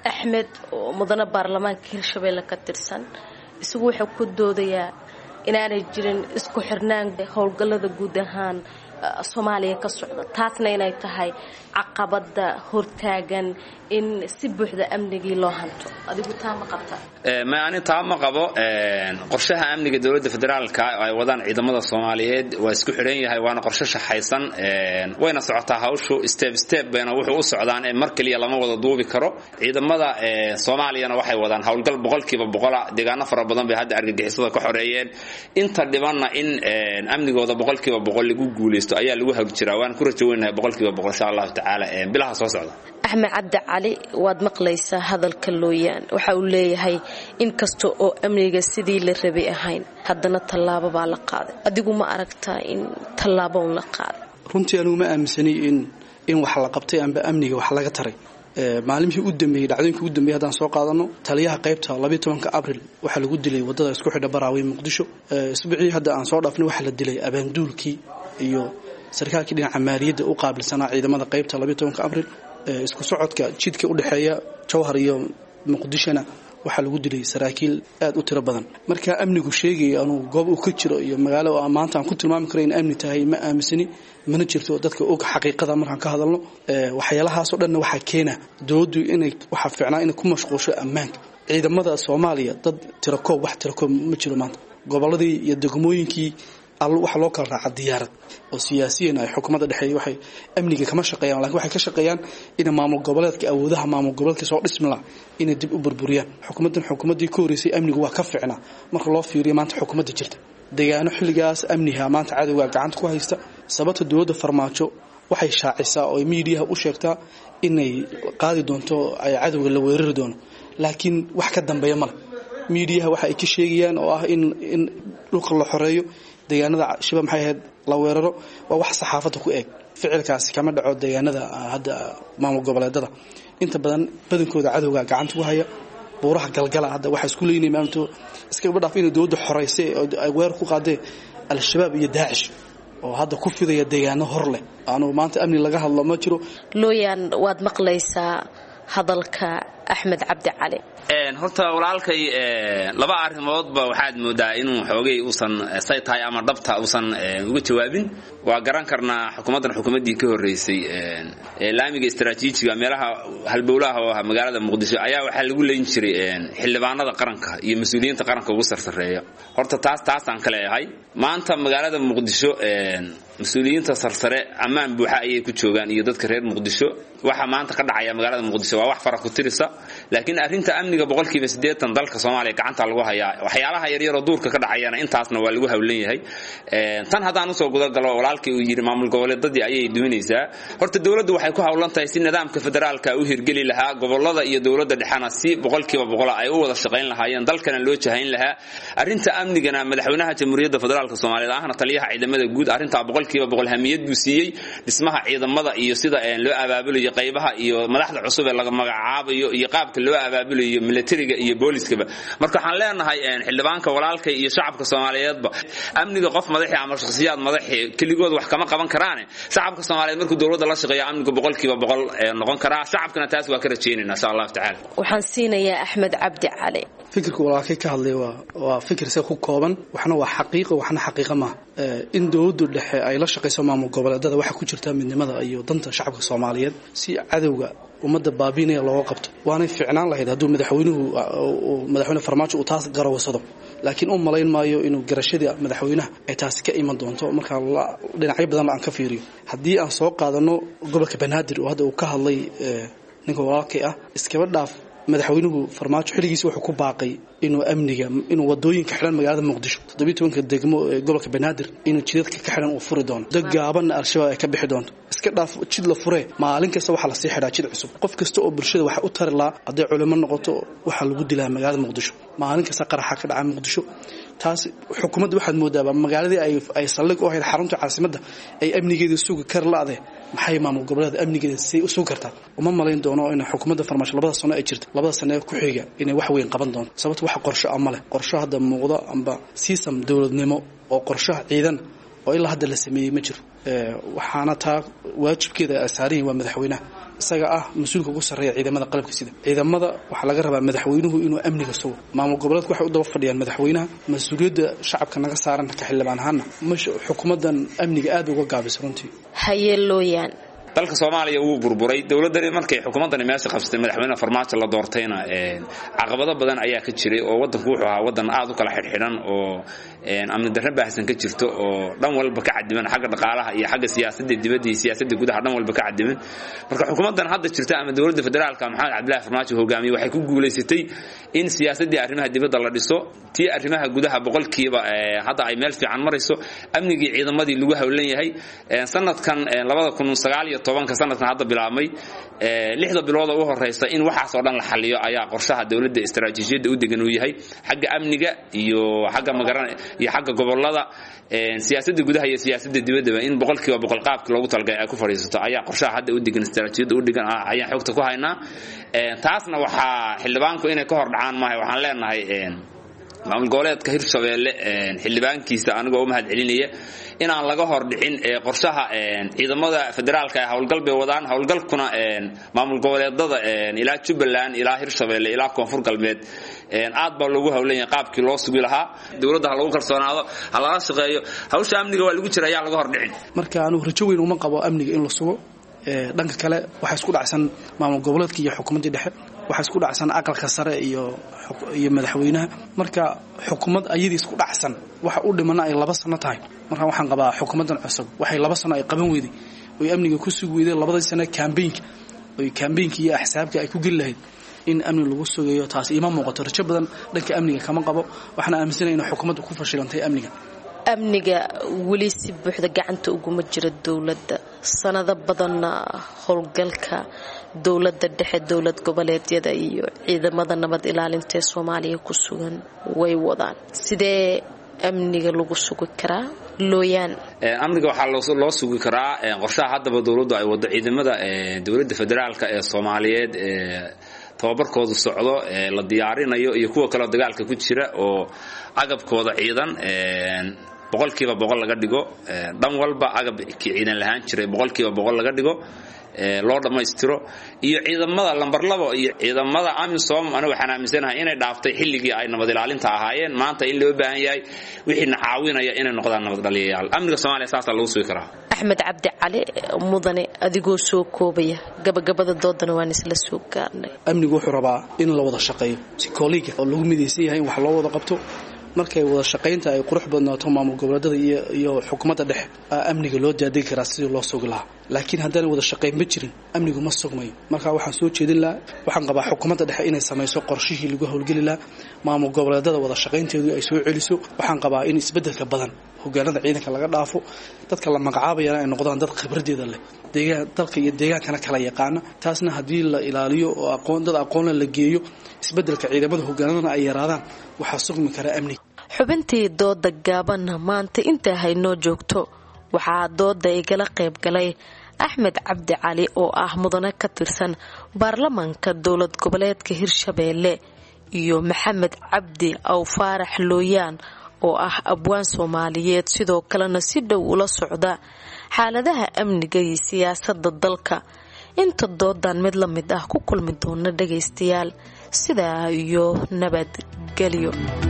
axmed oo mudane baarlamaanka hirshabeelle ka tirsan isagu wuxuu ku doodayaa inaanay jirin isku xirnaan howlgallada guud ahaan soomaaliya ka socda taasna inay tahay caqabada hortaagan in si buuxda amnigii loo hanto adigu taa ma qabtaa ma ani taa ma qabo qorshaha amniga dowladda federaalka ay wadaan ciidamada Soomaaliyeed waa isku xiran yahay waana qorshe shaxaysan wayna socotaa hawshu step bayna wuxuu u socdaan mar kaliya lama wada duubi karo ciidamada Soomaaliyana waxay wadaan howlgal 100% deegaano fara badan bay hadda argagixisada ka xoreeyeen inta dhibanna in amnigooda 100% lagu guuleysto ayaa lagu hawr jiraa waan ku rajoonahay 100% insha Allah taala bilaha soo socda axmed cabdi cali waad maqlaysaa hadalka looyaan waxa uu leeyahay in kasta oo amniga sidii la rabay ahayn haddana tallaabo baa la qaaday adigu ma aragtaa in tallaabo la qaaday runtii anigu ma aaminsani in wax la qabtay amba amniga wax laga taray maalimihii u dambeeyay dhacdooyinkii u dambeeyay hadaan soo qaadano taliyaha qaybta 12 Abriil waxa lagu dilay wadada isku xidha Baraawe Muqdisho isbuucii hadda aan soo dhaafnay waxa la dilay abaanduulkii iyo sarkaalkii dhinaca maaliyadda u qaabilsanaa ciidamada qaybta 12 Abriil isku socodka jidka u dhaxeeya Jawhar iyo Muqdishona waxa lagu dilay saraakiil aad u tiro badan marka amnigu sheegay inuu goob uu ka jiro iyo magaalo oo maanta aan ku tilmaami karo in amni tahay ma aaminsani mana jirto dadka og xaqiiqada markaan ka hadalno waxyaalahaas oo dhan waxa keena dawladdu inay waxa fiicnaa inay ku mashquulsho ammaanka ciidamada Soomaaliya dad tiro koob ma jiro maanta goboladii iyo degmooyinkii waxa loo kala raacay diyaarad oo siyaasiyiin ay xukuumadda dhaxeeyay waxay amniga kama shaqeeyaan laakiin waxay ka shaqeeyaan in maamul goboleedka awoodaha maamul goboleedka soo dhismi la in dib u burburiyaan xukuumaddii ka horeysay amnigu waa ka fiicnaa marka loo fiiriyo maanta xukuumadda jirta deegaano xilligaas amniga maanta cadawga gacanta ku haysta sababta dawladda farmaajo waxay shaacisaa oo media u sheegtaa inay qaadi doonto ay cadawga la weerari doono laakiin wax ka dambeeya ma media waxa ay ka sheegayaan oo ah in dhulka la xoreeyo deegaanada shaba maxay ahayd la weeraro waa wax saxaafada ku eeg ficilkaasi kama dhaco deegaanada hadda maamul goboleedada inta badan badankooda cadawga gacanta ku haya buuraha galgala hadda waxa isku leeyihiin maamto iska badhaaf in dawladda xoreysay oo ay weer ku qaadeen al-shabaab iyo daacish oo hadda ku fidaya deegaano hor leh aanu maanta amni laga hadlo ma jiro looyaan waad maqlaysaa hadalka axmed cabdi cali horta walaalkay laba arrimoodba waxaad moodaa inuu xoogay uusan saytahay ama dhabta uusan uga jawaabin waa garan karnaa xukuumaddii ka horeysay laamiga istaraatiijiga meelaha halbowlaha oo magaalada Muqdisho ayaa waxa lagu leeyin jiray xildhibaanada qaranka iyo mas'uuliyiinta qaranka ugu sarsareeya horta taasaan kale yahay maanta magaalada Muqdisho mas'uuliyiinta sarsare ammaan buuxa ayay ku joogaan iyo dadka reer Muqdisho waxa maanta ka dhacaya magaalada Muqdisho waa wax fara ku tirisa laakiin arrinta amniga 80% dalka Soomaaliya gacanta lagu hayaa waxyaalaha yar yar oo duurka ka dhacayana intaasna waa lagu hawlan yahay tan hadaan soo guda galo walaalkii uu yiri maamul goboleedadii ayay duminaysaa horta dawladdu waxay ku hawlan tahay si nidaamka federaalka u hirgeli lahaa gobolada iyo dawladda dhexana si 100% ay u wada shaqeyn lahaayeen dalkana loo jahayn lahaa arrinta amnigana madaxweynaha jamhuuriyadda federaalka Soomaaliya ahna taliyaha ciidamada guud arrinta 100% hamiyad buu siiyay dhismaha ciidamada iyo sida loo abaabulayo qaybaha iyo madaxda cusub ee laga magacaabayo iyo qaabka loo abaabulayo militariga iyo booliskaba marka waxaan leenahay xildhibaanka walaalka iyo shacabka Soomaaliyeedba amniga qof madaxi ama shakhsiyaad madaxi kaligood wax kama qaban karaan shacabka Soomaaliyeed markuu dawladda la shaqeeyo amniga 100% noqon kara shacabkana taas waa ka rajeynayna insha Allah ta'ala waxaan siinayaa axmed cabdi cali fikirka walaalkay ka hadlay waa fikir si ku kooban waxna waa xaqiiqo waxna xaqiiqo ma in dawladdu dhexe ay la shaqeyso maamul goboleedada waxa ku jirta midnimada iyo danta shacabka Soomaaliyeed si cadawga umada baabiinaya loo qabto waana fiicnaan lahayd haduu madaxweyne farmaajo uu taas garawsado laakiin uu malayn maayo inuu garashada madaxweynaha ay taas ka iman doonto marka dhinacyo badan aan ka fiiriyo hadii aan soo qaadano gobolka Banaadir oo hadda uu ka hadlay ninka walaalkay ah iskaba dhaaf madaxweynuhu farmaajo xiligiisa wuxuu ku baaqay inuu wadooyinka xiran magaalada Muqdisho 17 degmo ee gobolka Banaadir inuu jidadka ka xiran uu furi doono dagaaban al-shabaab ay ka bixi doonto iska dhaaf jid la fure maalin kasta waxa la sii xiraa jid cusub qof kasta oo bulshada waxa u tari la haday culimo noqoto waxa lagu dilaa magaalada Muqdisho maalin kasta qaraxa ka dhaca Muqdisho taas xukuumaddu waxaad moodaa magaaladii ay saldhig u ahayd xarunta caasimadda ay amnigeeda sugi kar laade maxay maamul goboleed amnigeeda si u sugi kartaa uma malayn doono in xukuumadda farmaajo labada sano ay jirto labada sano ku xiga inay wax weyn qaban doonto sababtoo wax qorshe ama leh qorshe hadda muuqda amba system dawladnimo oo qorshaha ciidan oo ilaa hadda la sameeyay ma jiro waxaana taa waajibkeeda asaariin waa madaxweynaha isaga ah mas-uulka ugu sarreeya ciidamada qalabka sida ciidamada waxaa laga rabaa madaxweynuhu inuu amniga sugo maamul goboleedku waxay u daba fadhiyaan madaxweynaha mas-uuliyadda shacabka naga saaran ka xildhibaan ahaana xukuumaddan amniga aad uga gaabisa runtii hayeelooyaan dalka Soomaaliya wuu burburay dawladani markay xukuumadani meesha qabsatay madaxweynaha farmaajo la doortayna caqabado badan ayaa ka jiray oo wadanku wuxuu ahaa wadan aad u kala xidhan oo amni darro baahsan ka jirto oo dhan walba ka cadiman xagga dhaqaalaha iyo xagga siyaasadda dibadda iyo siyaasadda gudaha dhan walba ka cadiman marka xukuumaddan hadda jirta ama dawladda federaalka Maxamed Cabdullaahi Farmaajo hogaamiye waxay ku guuleysatay in siyaasadda arrimaha dibadda la dhiso tii arrimaha gudaha boqolkiiba hadda ay meel fiican marayso amnigii ciidamadii lagu hawlan yahay sanadkan 2019 sanadkan hadda bilaabmay 6 bilood oo horeysa in waxaas oo dhan la xaliyo ayaa qorshaha dawladda istiraatiijiyadda u degan uu yahay xagga amniga iyo xagga magaran iyo xagga gobolada siyaasadda gudaha iyo siyaasadda dibadda in boqolkiiba boqol qaabka loogu talgalay ay ku fariisato ayaa qorshaha hadda u degan istiraatiijiyadda u degan ayaan xogta ku haynaa taasna waxa xildhibaanku inay ka hor dhacaan maahay waxaan leenahay maamul goboleedka Hirshabeelle xildhibaankiisa anigoo u mahad celinaya inaan laga hor dhicin qorshaha ciidamada federaalka ee hawlgalbe wadaan hawlgalkuna maamul goboleedada ilaa Jubbaland ilaa Hirshabeelle ilaa Koonfur Galbeed aad baa lagu hawleeyay qaabkii loo sugi lahaa dawladda lagu kalsoonaado hala shaqeeyo hawsha amniga waa lagu jirayaa laga hor dhicin marka aanu rajo weyn uma qabo amniga in la sugo dhanka kale waxa isku dhacsan maamul goboleedka iyo xukuumadda dhexe waxa isku dhacsan aqalka sare iyo madaxweynaha marka xukuumad ayadii isku dhacsan waxa u dhimana ay 2 sano tahay marka waxaan qabaa xukuumaddan cusub waxay 2 sano ay qaban weeday oo amniga ku sugi weeday 2 sano campaign iyo axsaabka ay ku gal lahayd in amni lagu sugayo taas ima muuqato rajo badan dhanka amniga kama qabo waxaan aaminsanahay in xukuumaddu ku fashilantay amniga weli si buuxda gacanta uguma jira dawladda sanado badanna howlgalka dawladda dhexe dawlad goboleedyada iyo ciidamada nabad ilaalinta Soomaaliya ku sugan way wadaan sidee amniga lagu sugi karaa looyaan amniga waxa loo sugi karaa qorshaha hadaba dawladdu ay wado ciidamada dawladda federaalka ee Soomaaliyeed tababarkoodu socdo la diyaarinayo iyo kuwa kale dagaalka ku jira oo agabkooda ciidan boqolkiiba boqol laga dhigo dhan walba agab ciidan lahaan jiray boqolkiiba boqol laga dhigo loo dhameystiro iyo ciidamada lambar 2 iyo ciidamada AMISOM aniga waxaan aaminsanahay inay dhaaftay xilligii ay nabad ilaalinta ahaayeen maanta in loo baahan yahay wixii caawinaya inay noqdaan nabad dhaliyayaal amniga Soomaaliya saas lagu sugi karaa Axmed Cabdi Cali mudane adigoo soo koobaya gabagabada doodana waan isla soo gaarnay amnigu wuxuu rabaa in la wada shaqeeyo si colleague oo lagu mideysan yahay wax loo wada qabto markay wada shaqeynta ay qurux badnaato maamul goboleedyada iyo xukuumadda dhexe amniga loo daadigi karaa sidii loo sugi lahaa laakiin haddana wada shaqeyn ma jirin amnigu ma sugmayo marka waxaan soo jeedin lahaa waxaan qabaa xukuumadda dhexe inay samayso qorshihii lagu hawlgeli lahaa maamul goboleedyada wada shaqeynteedu ay soo celiso waxaan qabaa in isbeddelka badan hogaanada ciidanka laga dhaafo dadka la magacaabayana ay noqdaan dad khibradeeda leh dalka iyo deegaankana kala yaqaana taasna haddii la ilaaliyo oo dad aqoon la geeyo isbeddelka ciidamada hogaanadana ay yaraadaan waxaa sugmi kara amni xubintii dooda gaaban maanta inta haynoo joogto waxaa dooda igala qayb galay Axmed Cabdi Cali oo ah mudane ka tirsan baarlamaanka dawlad goboleedka Hirshabeelle iyo Maxamed Cabdi Aw Faarax Looyaan oo ah abwaan Soomaaliyeed sidoo kalena si dhow ula socda xaaladaha amniga iyo siyaasadda dalka inta doodan mid la mid ah ku kulmi doona dhageystayaal sidaa iyo nabadgelyo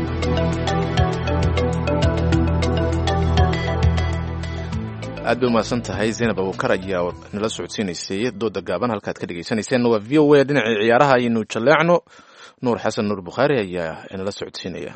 aad bay umahadsan tahay Zainab Abuukar ayaa nala socodsiinaysay dooda gaaban halkaad ka dhagaysanayseen waa VOA dhinacii ciyaaraha ayaynu jaleecno Nuur Xasan Nuur Bukhaari ayaa nala socodsiinaya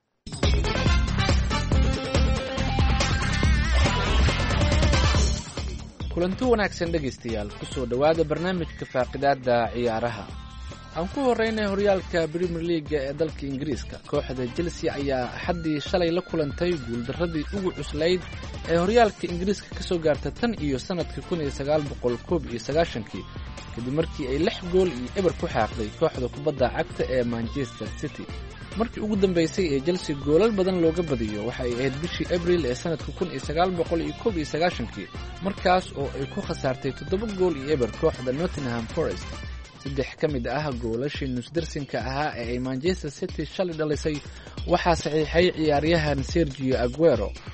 kulanti wanaagsan dhegaystayaal kusoo dhawaada barnaamijka faaqidaada ciyaaraha aan ku horeynay horyaalka Premier League ee dalka Ingiriiska kooxda Chelsea ayaa axadii shalay la kulantay guuldaradii ugu cuslayd ee horyaalka Ingiriiska ka soo gaartay tan iyo sanadkii 1991 kadib markii ay 6 gool iyo eber ku xaaqday kooxda kubadda cagta ee Manchester City markii ugu dambeysay ee Chelsea goolal badan looga badiyo waxa ay ahayd bishii April ee sanadka 1991 markaas oo ay ku khasaartay 7 gool iyo eber kooxda Nottingham Forest saddex ka mid ah goolashii nusdarsinka ahaa ee ay Manchester City shalay dhalisay waxaa saxiixay ciyaaryahan Sergio Aguero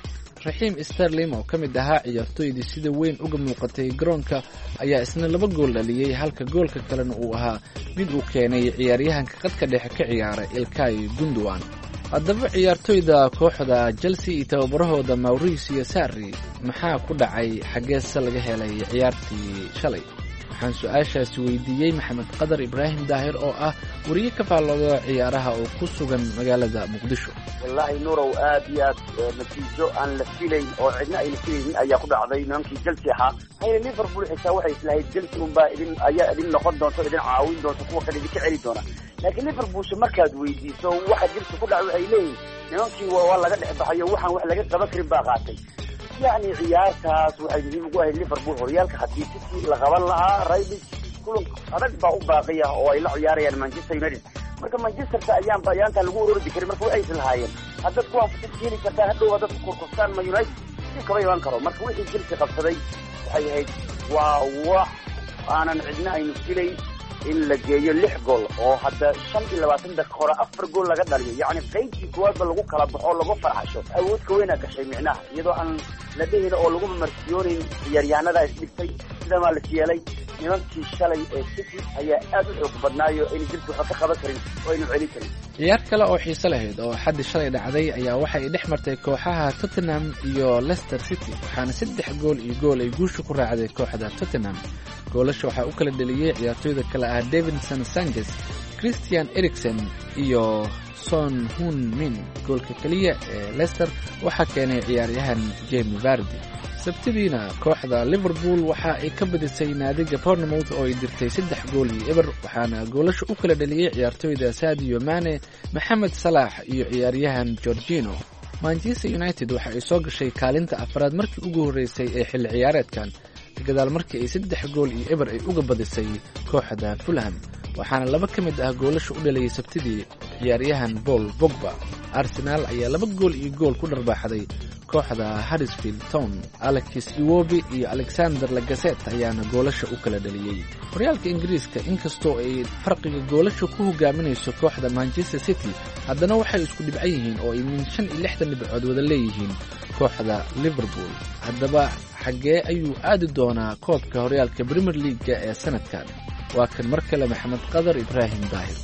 raxiim sterling oo ka mid ahaa ciyaartooydii sida weyn uga muuqatay garoonka ayaa isna 2 gool dhaliyey, halka goolka kalena uu ahaa mid uu keenay ciyaaryahanka qadka dhexe ka ciyaara Ilkay Gundogan. haddaba ciyaartooyda kooxda Chelsea iyo tababarahooda Mauricio Sarri maxaa ku dhacay, xageesa laga helay ciyaartii shalay? waxaan su-aashaasi weydiiyey Maxamed Qadar Ibraahim Daahir oo ah wariye ka faallooda ciyaaraha oo ku sugan magaalada Muqdisho. wallaahi nurow aad iyo aad natiijo aan la filayn oo cidna ayna filaynin ayaa ku dhacday nimankii Chelsea ahaa. hayna Liverpool xitaa waxay islahayd Chelsea unbaa idin noqon doonto, idin caawin doonto, kuwa kale idinka celi doona. laakiin Liverpool markaad weydiiso waxa Chelsea ku dhacay waxay leeyihiin nimankii waa laga dhex baxayo, waxaan wax laga qaban karin baa qaatay. يعني ciyaartaas waxay muhiim ugu ahayd Liverpool horyaalka haddii City la qaban lahaa Raiders kulan adag baa u baaqiya oo ay la ciyaarayaan Manchester United. marka Manchester ayaanta lagu ururdi karin marka way aysan lahaayeen hadda kuwan fursad heli kartaa hadhow dad ku korkostaan Man United si kaba iman karo. marka wixii Chelsea qabsaday waxay ahayd waa wax aanan cidna aynu filayn in la geeyo 6 gool oo hadda 25 daqiiqo hore 4 gool laga dhaliyo, yani qaybtii koowaadba lagu kala baxo lagu farxasho awood ka weyn gashay micnaha iyadoo aan la dhehina oo lagu marsiyoonay ciyaaryahanada isdhigtay sida ma la yeelay. nimankii shalay ee City ayaa aad u xoog badnaayo in Chelsea wax ka qaban karin oo aynu celin karin. ciyaar kale oo xiiso lahayd oo xaddi shalay dhacday ayaa waxay dhex martay kooxaha Tottenham iyo Leicester City, waxaana 3 gool iyo gool ay guusha ku raacday kooxda Tottenham. goolasha waxaa u kala dhaliyay ciyaartooyda kale ah Davinson Sanchez, Christian Eriksen iyo Son Heung-min. goolka kaliya ee Leicester waxaa keenay ciyaaryahan Jamie Vardy. sabtidiina kooxda Liverpool waxa ay ka badisay naadiga Bournemouth oo ay dirtay 3 gool iyo eber, waxaana goolasha u kala dhaliyay ciyaartooyda Sadio Mane, Mohamed Salah iyo ciyaaryahan Jorginho. Manchester United waxa ay soo gashay kaalinta afraad markii ugu horeysay ee xilli ciyaareedkan, gadaal markii ay 3 gool iyo eber ay uga badisay kooxda Fulham, waxaana 2 ka mid ah goolasha u dhaliyay sabtidii ciyaaryahan Paul Pogba. Arsenal ayaa 2 gool iyo gool ku dharbaaxday kooxda Huddersfield Town. Alex Iwobi iyo Alexander Lacazette ayaana goolasha u kala dhaliyay. horyaalka Ingiriiska inkastoo ay farqiga goolasha ku hogaaminayso kooxda Manchester City, haddana waxay isku dhibcan yihiin oo ay min 65 dhibcood wada leeyihiin kooxda Liverpool. haddaba xagee ayuu aadi doonaa koobka horyaalka Premier League ee sanadkan? waa kan mar kale Maxamed Qadar Ibraahim Daahir.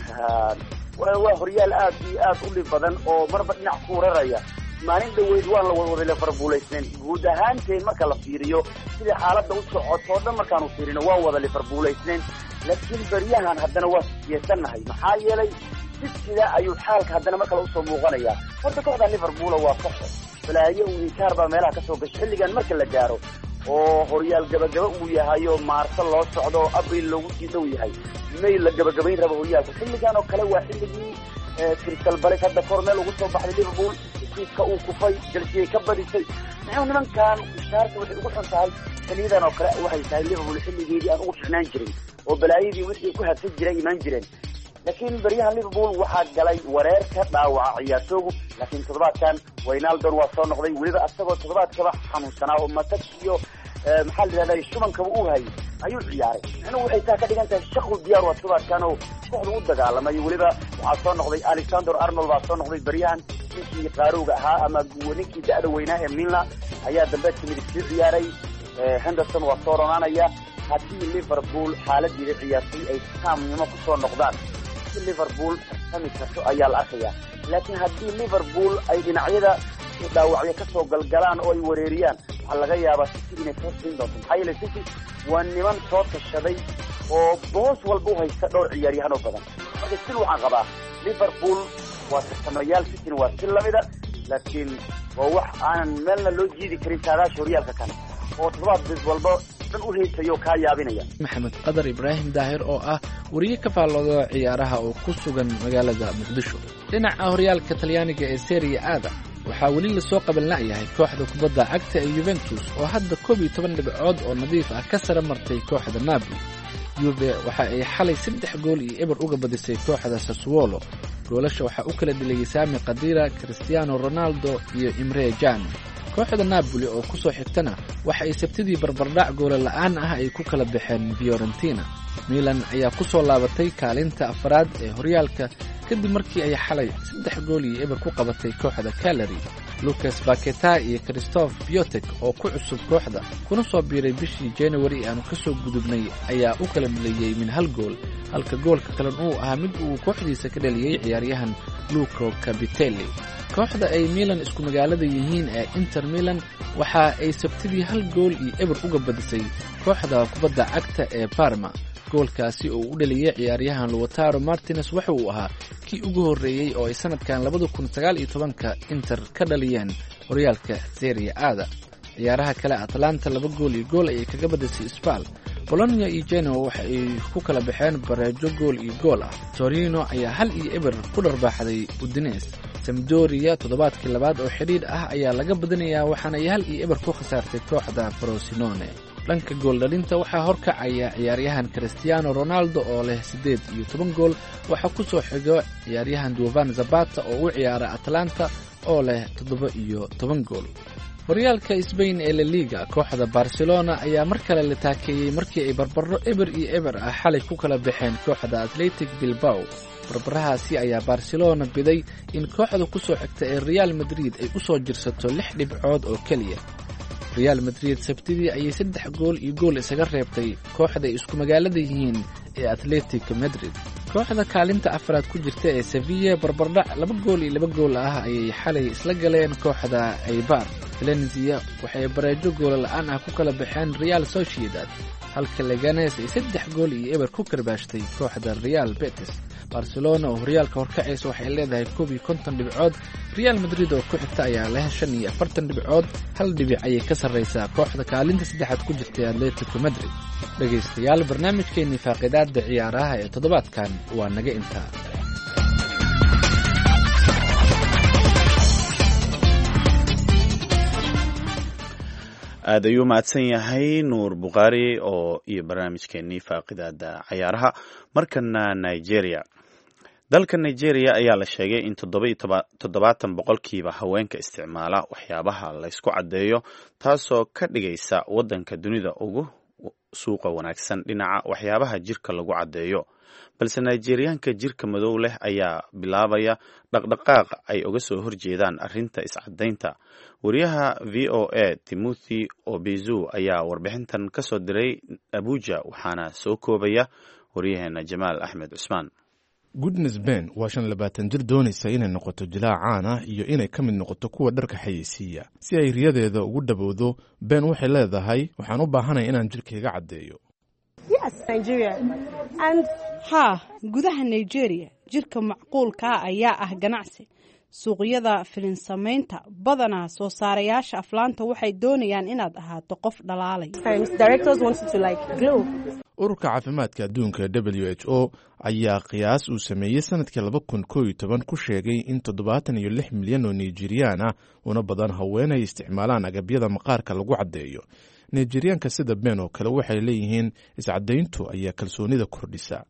waa horyaal aad iyo aad u dhib badan oo marba dhinac ku raraya. maalin dhaweyd waan la wada Liverpool guud ahaanteen marka la fiiriyo sida xaaladda u socoto dhan markaanu fiirino waa wada Liverpool laakiin bariyahan haddana waa siyaasanahay maxaa yeelay sida ayuu xaalka haddana marka la soo muuqanaya. horta kooxda Liverpool waa koox balaayo uu inkaar ba meelaha ka soo gashay xilligan marka la gaaro oo horyaal gabagaba uu yahay oo Maarso loo socdo Abriil loogu diidow yahay May la gabagabayn rabo horyaalka. xilligan oo kale waa xilligii Crystal Palace hadda kormeel ugu soo baxday Liverpool ka uu kufay Chelsea ka badisay. nimankan ishaarta waxay ugu xun tahay xilligan oo kale waxay tahay Liverpool xilligeedii aan ugu fiicnaan jirin oo balaayadii wixii ku habsan jiray iman jireen. laakiin bariyahan Liverpool waxaa galay wareer ka dhaawaca ciyaartooygu, laakiin toddobaadkan Wijnaldum waa soo noqday weliba asagoo toddobaadkaba xanuunsanaa oo matag iyo maxaa la yidhahdaa shubankaba u hayay ayuu ciyaaray. waxay taa ka dhigan tahay shaqo diyaar waa toddobaadkan oo kooxdu u dagaalamay. weliba waxaa soo noqday Alexander Arnold baa soo noqday bariyahan ninkii qaarowga ahaa ama ninkii da'da weynaa ee Milan ayaa dambeedka midig ciyaaray. Henderson waa soo ronaanaya. haddii Liverpool xaaladdeeda ciyaartay ay taamnimo ku soo noqdaan Liverpool sami karto ayaa la arkayaa. laakiin haddii Liverpool ay dhinacyada dhaawacyo ka soo galgalaan oo ay wareeriyaan waxa laga yaabaa City inay ka siin doonto. maxaa yeelay City waa niman soo tashaday oo boos walba u haysta dhowr ciyaaryahan oo badan. marka si waxaan qabaa Liverpool waa tartamayaal, City waa si lamida, laakiin waa wax aanan meelna loo jiidi karin taadaasha horyaalka kan oo toddobaad walba dhan u haysayo ka yaabinaya. Maxamed Qadar Ibraahim Daahir oo ah wariye ka faallooda ciyaaraha oo ku sugan magaalada Muqdisho. dhinaca horyaalka Talyaaniga ee Serie A waxaa weli la soo qaban la'yahay kooxda kubadda cagta ee Juventus oo hadda 12 dhibcood oo nadiif ah ka sare martay kooxda Napoli. Juve waxa ay xalay 3 gool iyo eber uga badisay kooxda Sassuolo. goolasha waxaa u kala dhaliyay Sami Khedira, Cristiano Ronaldo iyo Emre Can. kooxda Napoli oo ku soo xigtana waxa ay sabtidii barbardhac gool la'aan ah ay ku kala baxeen Fiorentina. Milan ayaa ku soo laabatay kaalinta afraad ee horyaalka kadib markii ay xalay 3 gool iyo eber ku qabatay kooxda Cagliari. lucas baketa iyo christophe biotek oo ku cusub kooxda kuna soo biiray bishii january aanu ka soo gudubnay ayaa u kala dhaliyey min hal gool halka goolka kalen uu ahaa mid uu kooxdiisa ka dhaliyey ciyaaryahan luco capitelli. kooxda ay milan isku magaalada yihiin ee inter milan waxa ay sabtidii hal gool iyo eber uga badisay kooxda kubadda cagta ee Parma. goolkaasi oo u dhaliyay ciyaaryahan Lautaro Martinez waxa uu ahaa kii ugu horeeyay oo ay sanadkan 2019 Inter ka dhaliyeen horyaalka Serie A. ciyaaraha kale Atalanta 2 gool iyo gool ay kaga badisay Spal. Bologna iyo Genoa waxa ay ku kala baxeen bareejo gool iyo gool ah. Torino ayaa 1-0 ku dharbaaxday Udinese. Sampdoria toddobaadkii labaad oo xidhiidh ah ayaa laga badinayaa waxaana ay 1-0 ku khasaartay kooxda Frosinone. dhanka gool dhalinta waxaa horkacaya ciyaaryahan Cristiano Ronaldo oo leh 18 gool. waxaa ku soo xigo ciyaaryahan Duvan Zapata oo u ciyaara Atalanta oo leh 17 gool. horyaalka Spain ee La Liga kooxda Barcelona ayaa mar kale la taakeeyay markii ay barbaro eber iyo eber ah xalay ku kala baxeen kooxda Athletic Bilbao. barbarahaasi ayaa Barcelona biday in kooxda ku soo xigta ee Real Madrid ay u soo jirsato 6 dhibcood oo kaliya. Real Madrid sabtidii ayay 3 gool iyo gool isaga reebtay kooxda ay isku magaalada yihiin ee Athletic Madrid. kooxda kaalinta afraad ku jirta ee Sevilla barbardhac 2 gool iyo 2 gool ah ayay xalay isla galeen kooxda Eibar. Valencia waxay bareejo gool la'aan ah ku kala baxeen Real Sociedad halka Leganes ay 3 gool iyo eber ku karbaashtay kooxda Real Betis. Barcelona oo horyaalka horkacaysa waxay leedahay 51 dhibcood. Real Madrid oo ku xigta ayaa leh 45 dhibcood, hal dhibic ayay ka sarreysaa kooxda kaalinta saddexaad ku jirta Atletico Madrid. dhageystayaal barnaamijkeennii faaqidaada ciyaaraha ee toddobaadkan waa naga intaa. aad ayuu mahadsan yahay nuur bukhaari oo iyo barnaamijkeennii faaqidaada ciyaaraha. markana Nigeria. dalka Nigeria ayaa la sheegay in 70% haweenka isticmaala waxyaabaha la isku cadeeyo taasoo ka dhigaysa wadanka dunida ugu suuqa wanaagsan dhinaca waxyaabaha jirka lagu cadeeyo. balse Nigerianka jirka madow leh ayaa bilaabaya dhaqdhaqaaq ay uga soo horjeedaan arrinta iscadeynta. wariyaha VOA Timothy Obezu ayaa warbixintan ka soo diray Abuja waxaana soo koobaya wariyaheena Jamaal Axmed Cusmaan. Goodness Ben waa 25 jir doonaysa inay noqoto jilaac caan ah iyo inay ka mid noqoto kuwa dharka xayeysiiya. si ay riyadeeda ugu dhabowdo, Ben waxay leedahay waxaan u baahanahay inaan jirkayga caddeeyo. gudaha Nigeria jirka macquulka ayaa ah ganacsi. suuqyada filin samaynta badanaa soo saarayaasha aflaanta waxay doonayaan inaad ahaato qof dhalaalay. ururka caafimaadka adduunka WHO ayaa qiyaas uu sameeyey sanadkii 2011 ku sheegay in 76 milyan oo Nigerian ah una badan haween ay isticmaalaan agabyada maqaarka lagu caddeeyo. Nigerianka sida Ben oo kale waxay leeyihiin iscadeyntu ayaa kalsoonida kordhisa.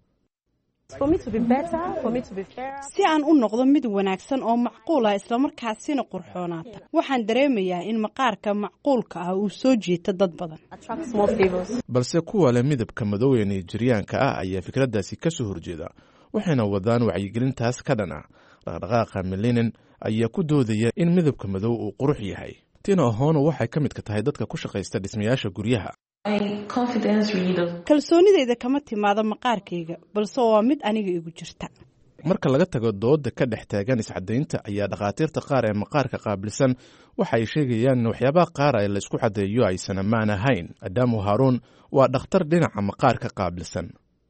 si aan u noqdo mid wanaagsan oo macquul ah isla markaasina qurxoonaata, waxaan dareemayaa in maqaarka macquulka ah uu soo jiito dad badan. balse kuwa leh midabka madow ee Nigerianka ah ayaa fikraddaasi ka soo horjeeda, waxayna wadaan wacyigelintaas ka dhan ah. dhaqdhaqaaqa Millennium ayaa ku doodaya in midabka madow uu qurux yahay. Tina Ohono waxay ka mid ka tahay dadka ku shaqaysta dhismayaasha guryaha. kalsoonideyda kama timaado maqaarkayga, balse waa mid aniga igu jirta. marka laga tago dooda ka dhex taagan iscadeynta ayaa dhakhaatiirta qaar ee maqaarka qaabilsan waxa ay sheegayaan in waxyaabaha qaar ee la isku cadeeyo aysan ammaan ahayn. Adamu Harun waa dhakhtar dhinaca maqaarka qaabilsan.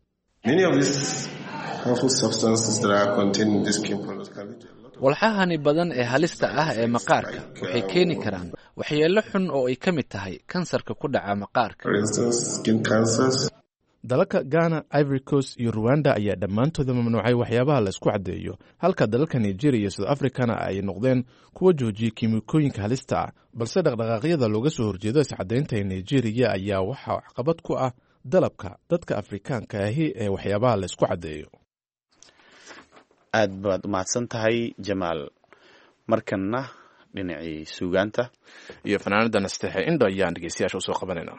walxahani badan ee halista ah ee maqaarka waxay keeni karaan waxyeello xun oo ay ka mid tahay kansarka ku dhaca maqaarka. dalalka Ghana, Ivory Coast iyo Rwanda ayaa dhammaantooda mamnuucay waxyaabaha la isku cadeeyo, halka dalalka Nigeria iyo South Africana ay noqdeen kuwa joojiyay kiimikooyinka halista ah. balse dhaqdhaqaaqyada looga soo horjeedo iscadeynta ee Nigeria ayaa waxaa caqabad ku ah dalabka dadka Afrikaanka ahi ee waxyaabaha la isku cadeeyo. aad baad umahadsan tahay Jamaal. markana dhinacii suugaanta iyo fanaanada Nasteexe Indho ayaan dhegeystayaasha usoo qabanayna.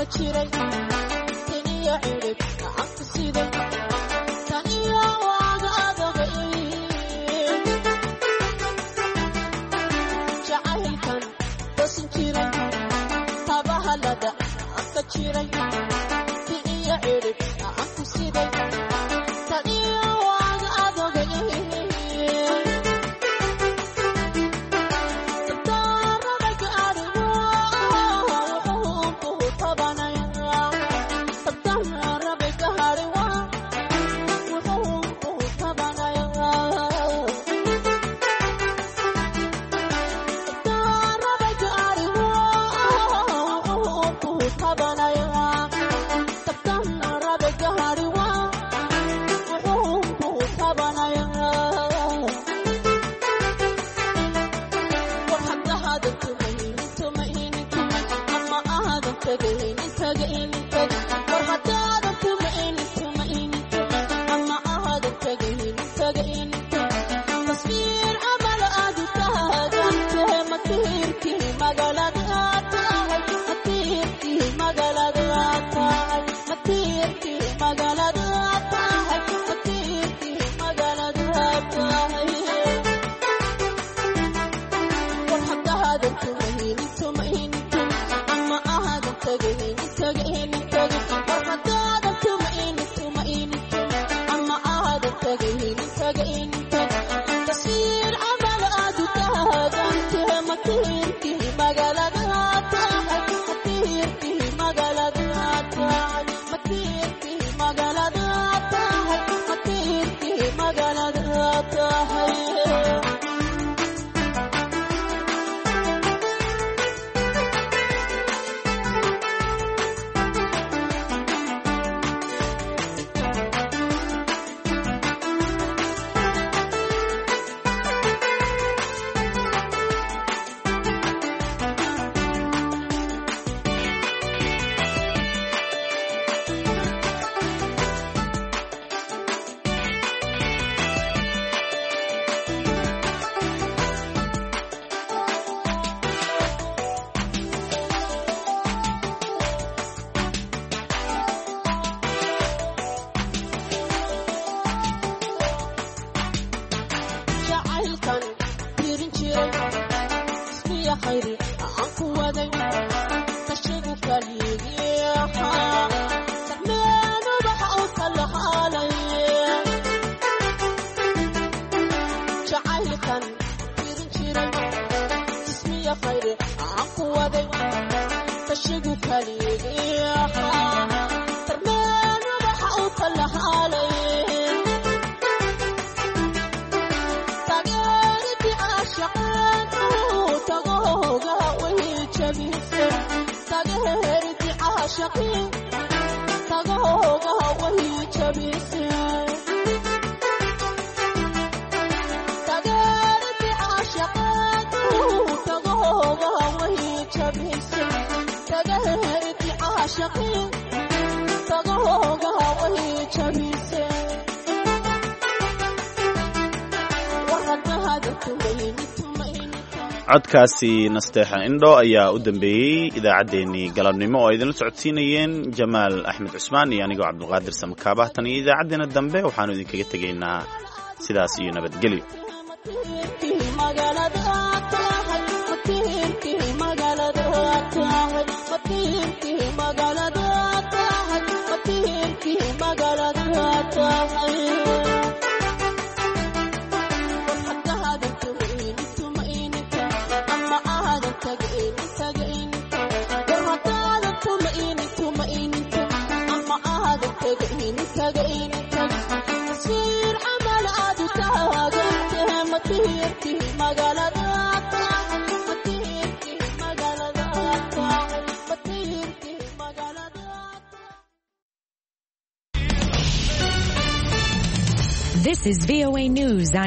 codkaasi nasteexa indho ayaa u dambeeyey idaacaddeenii galabnimo oo ay idinla socodsiinayeen jamaal axmed cusmaan iyo anigoo cabdulqaadir samakaabah tan iyo idaacaddeena dambe waxaanu idinkaga tegaynaa sidaas iyo nabadgelyo This is VOA News.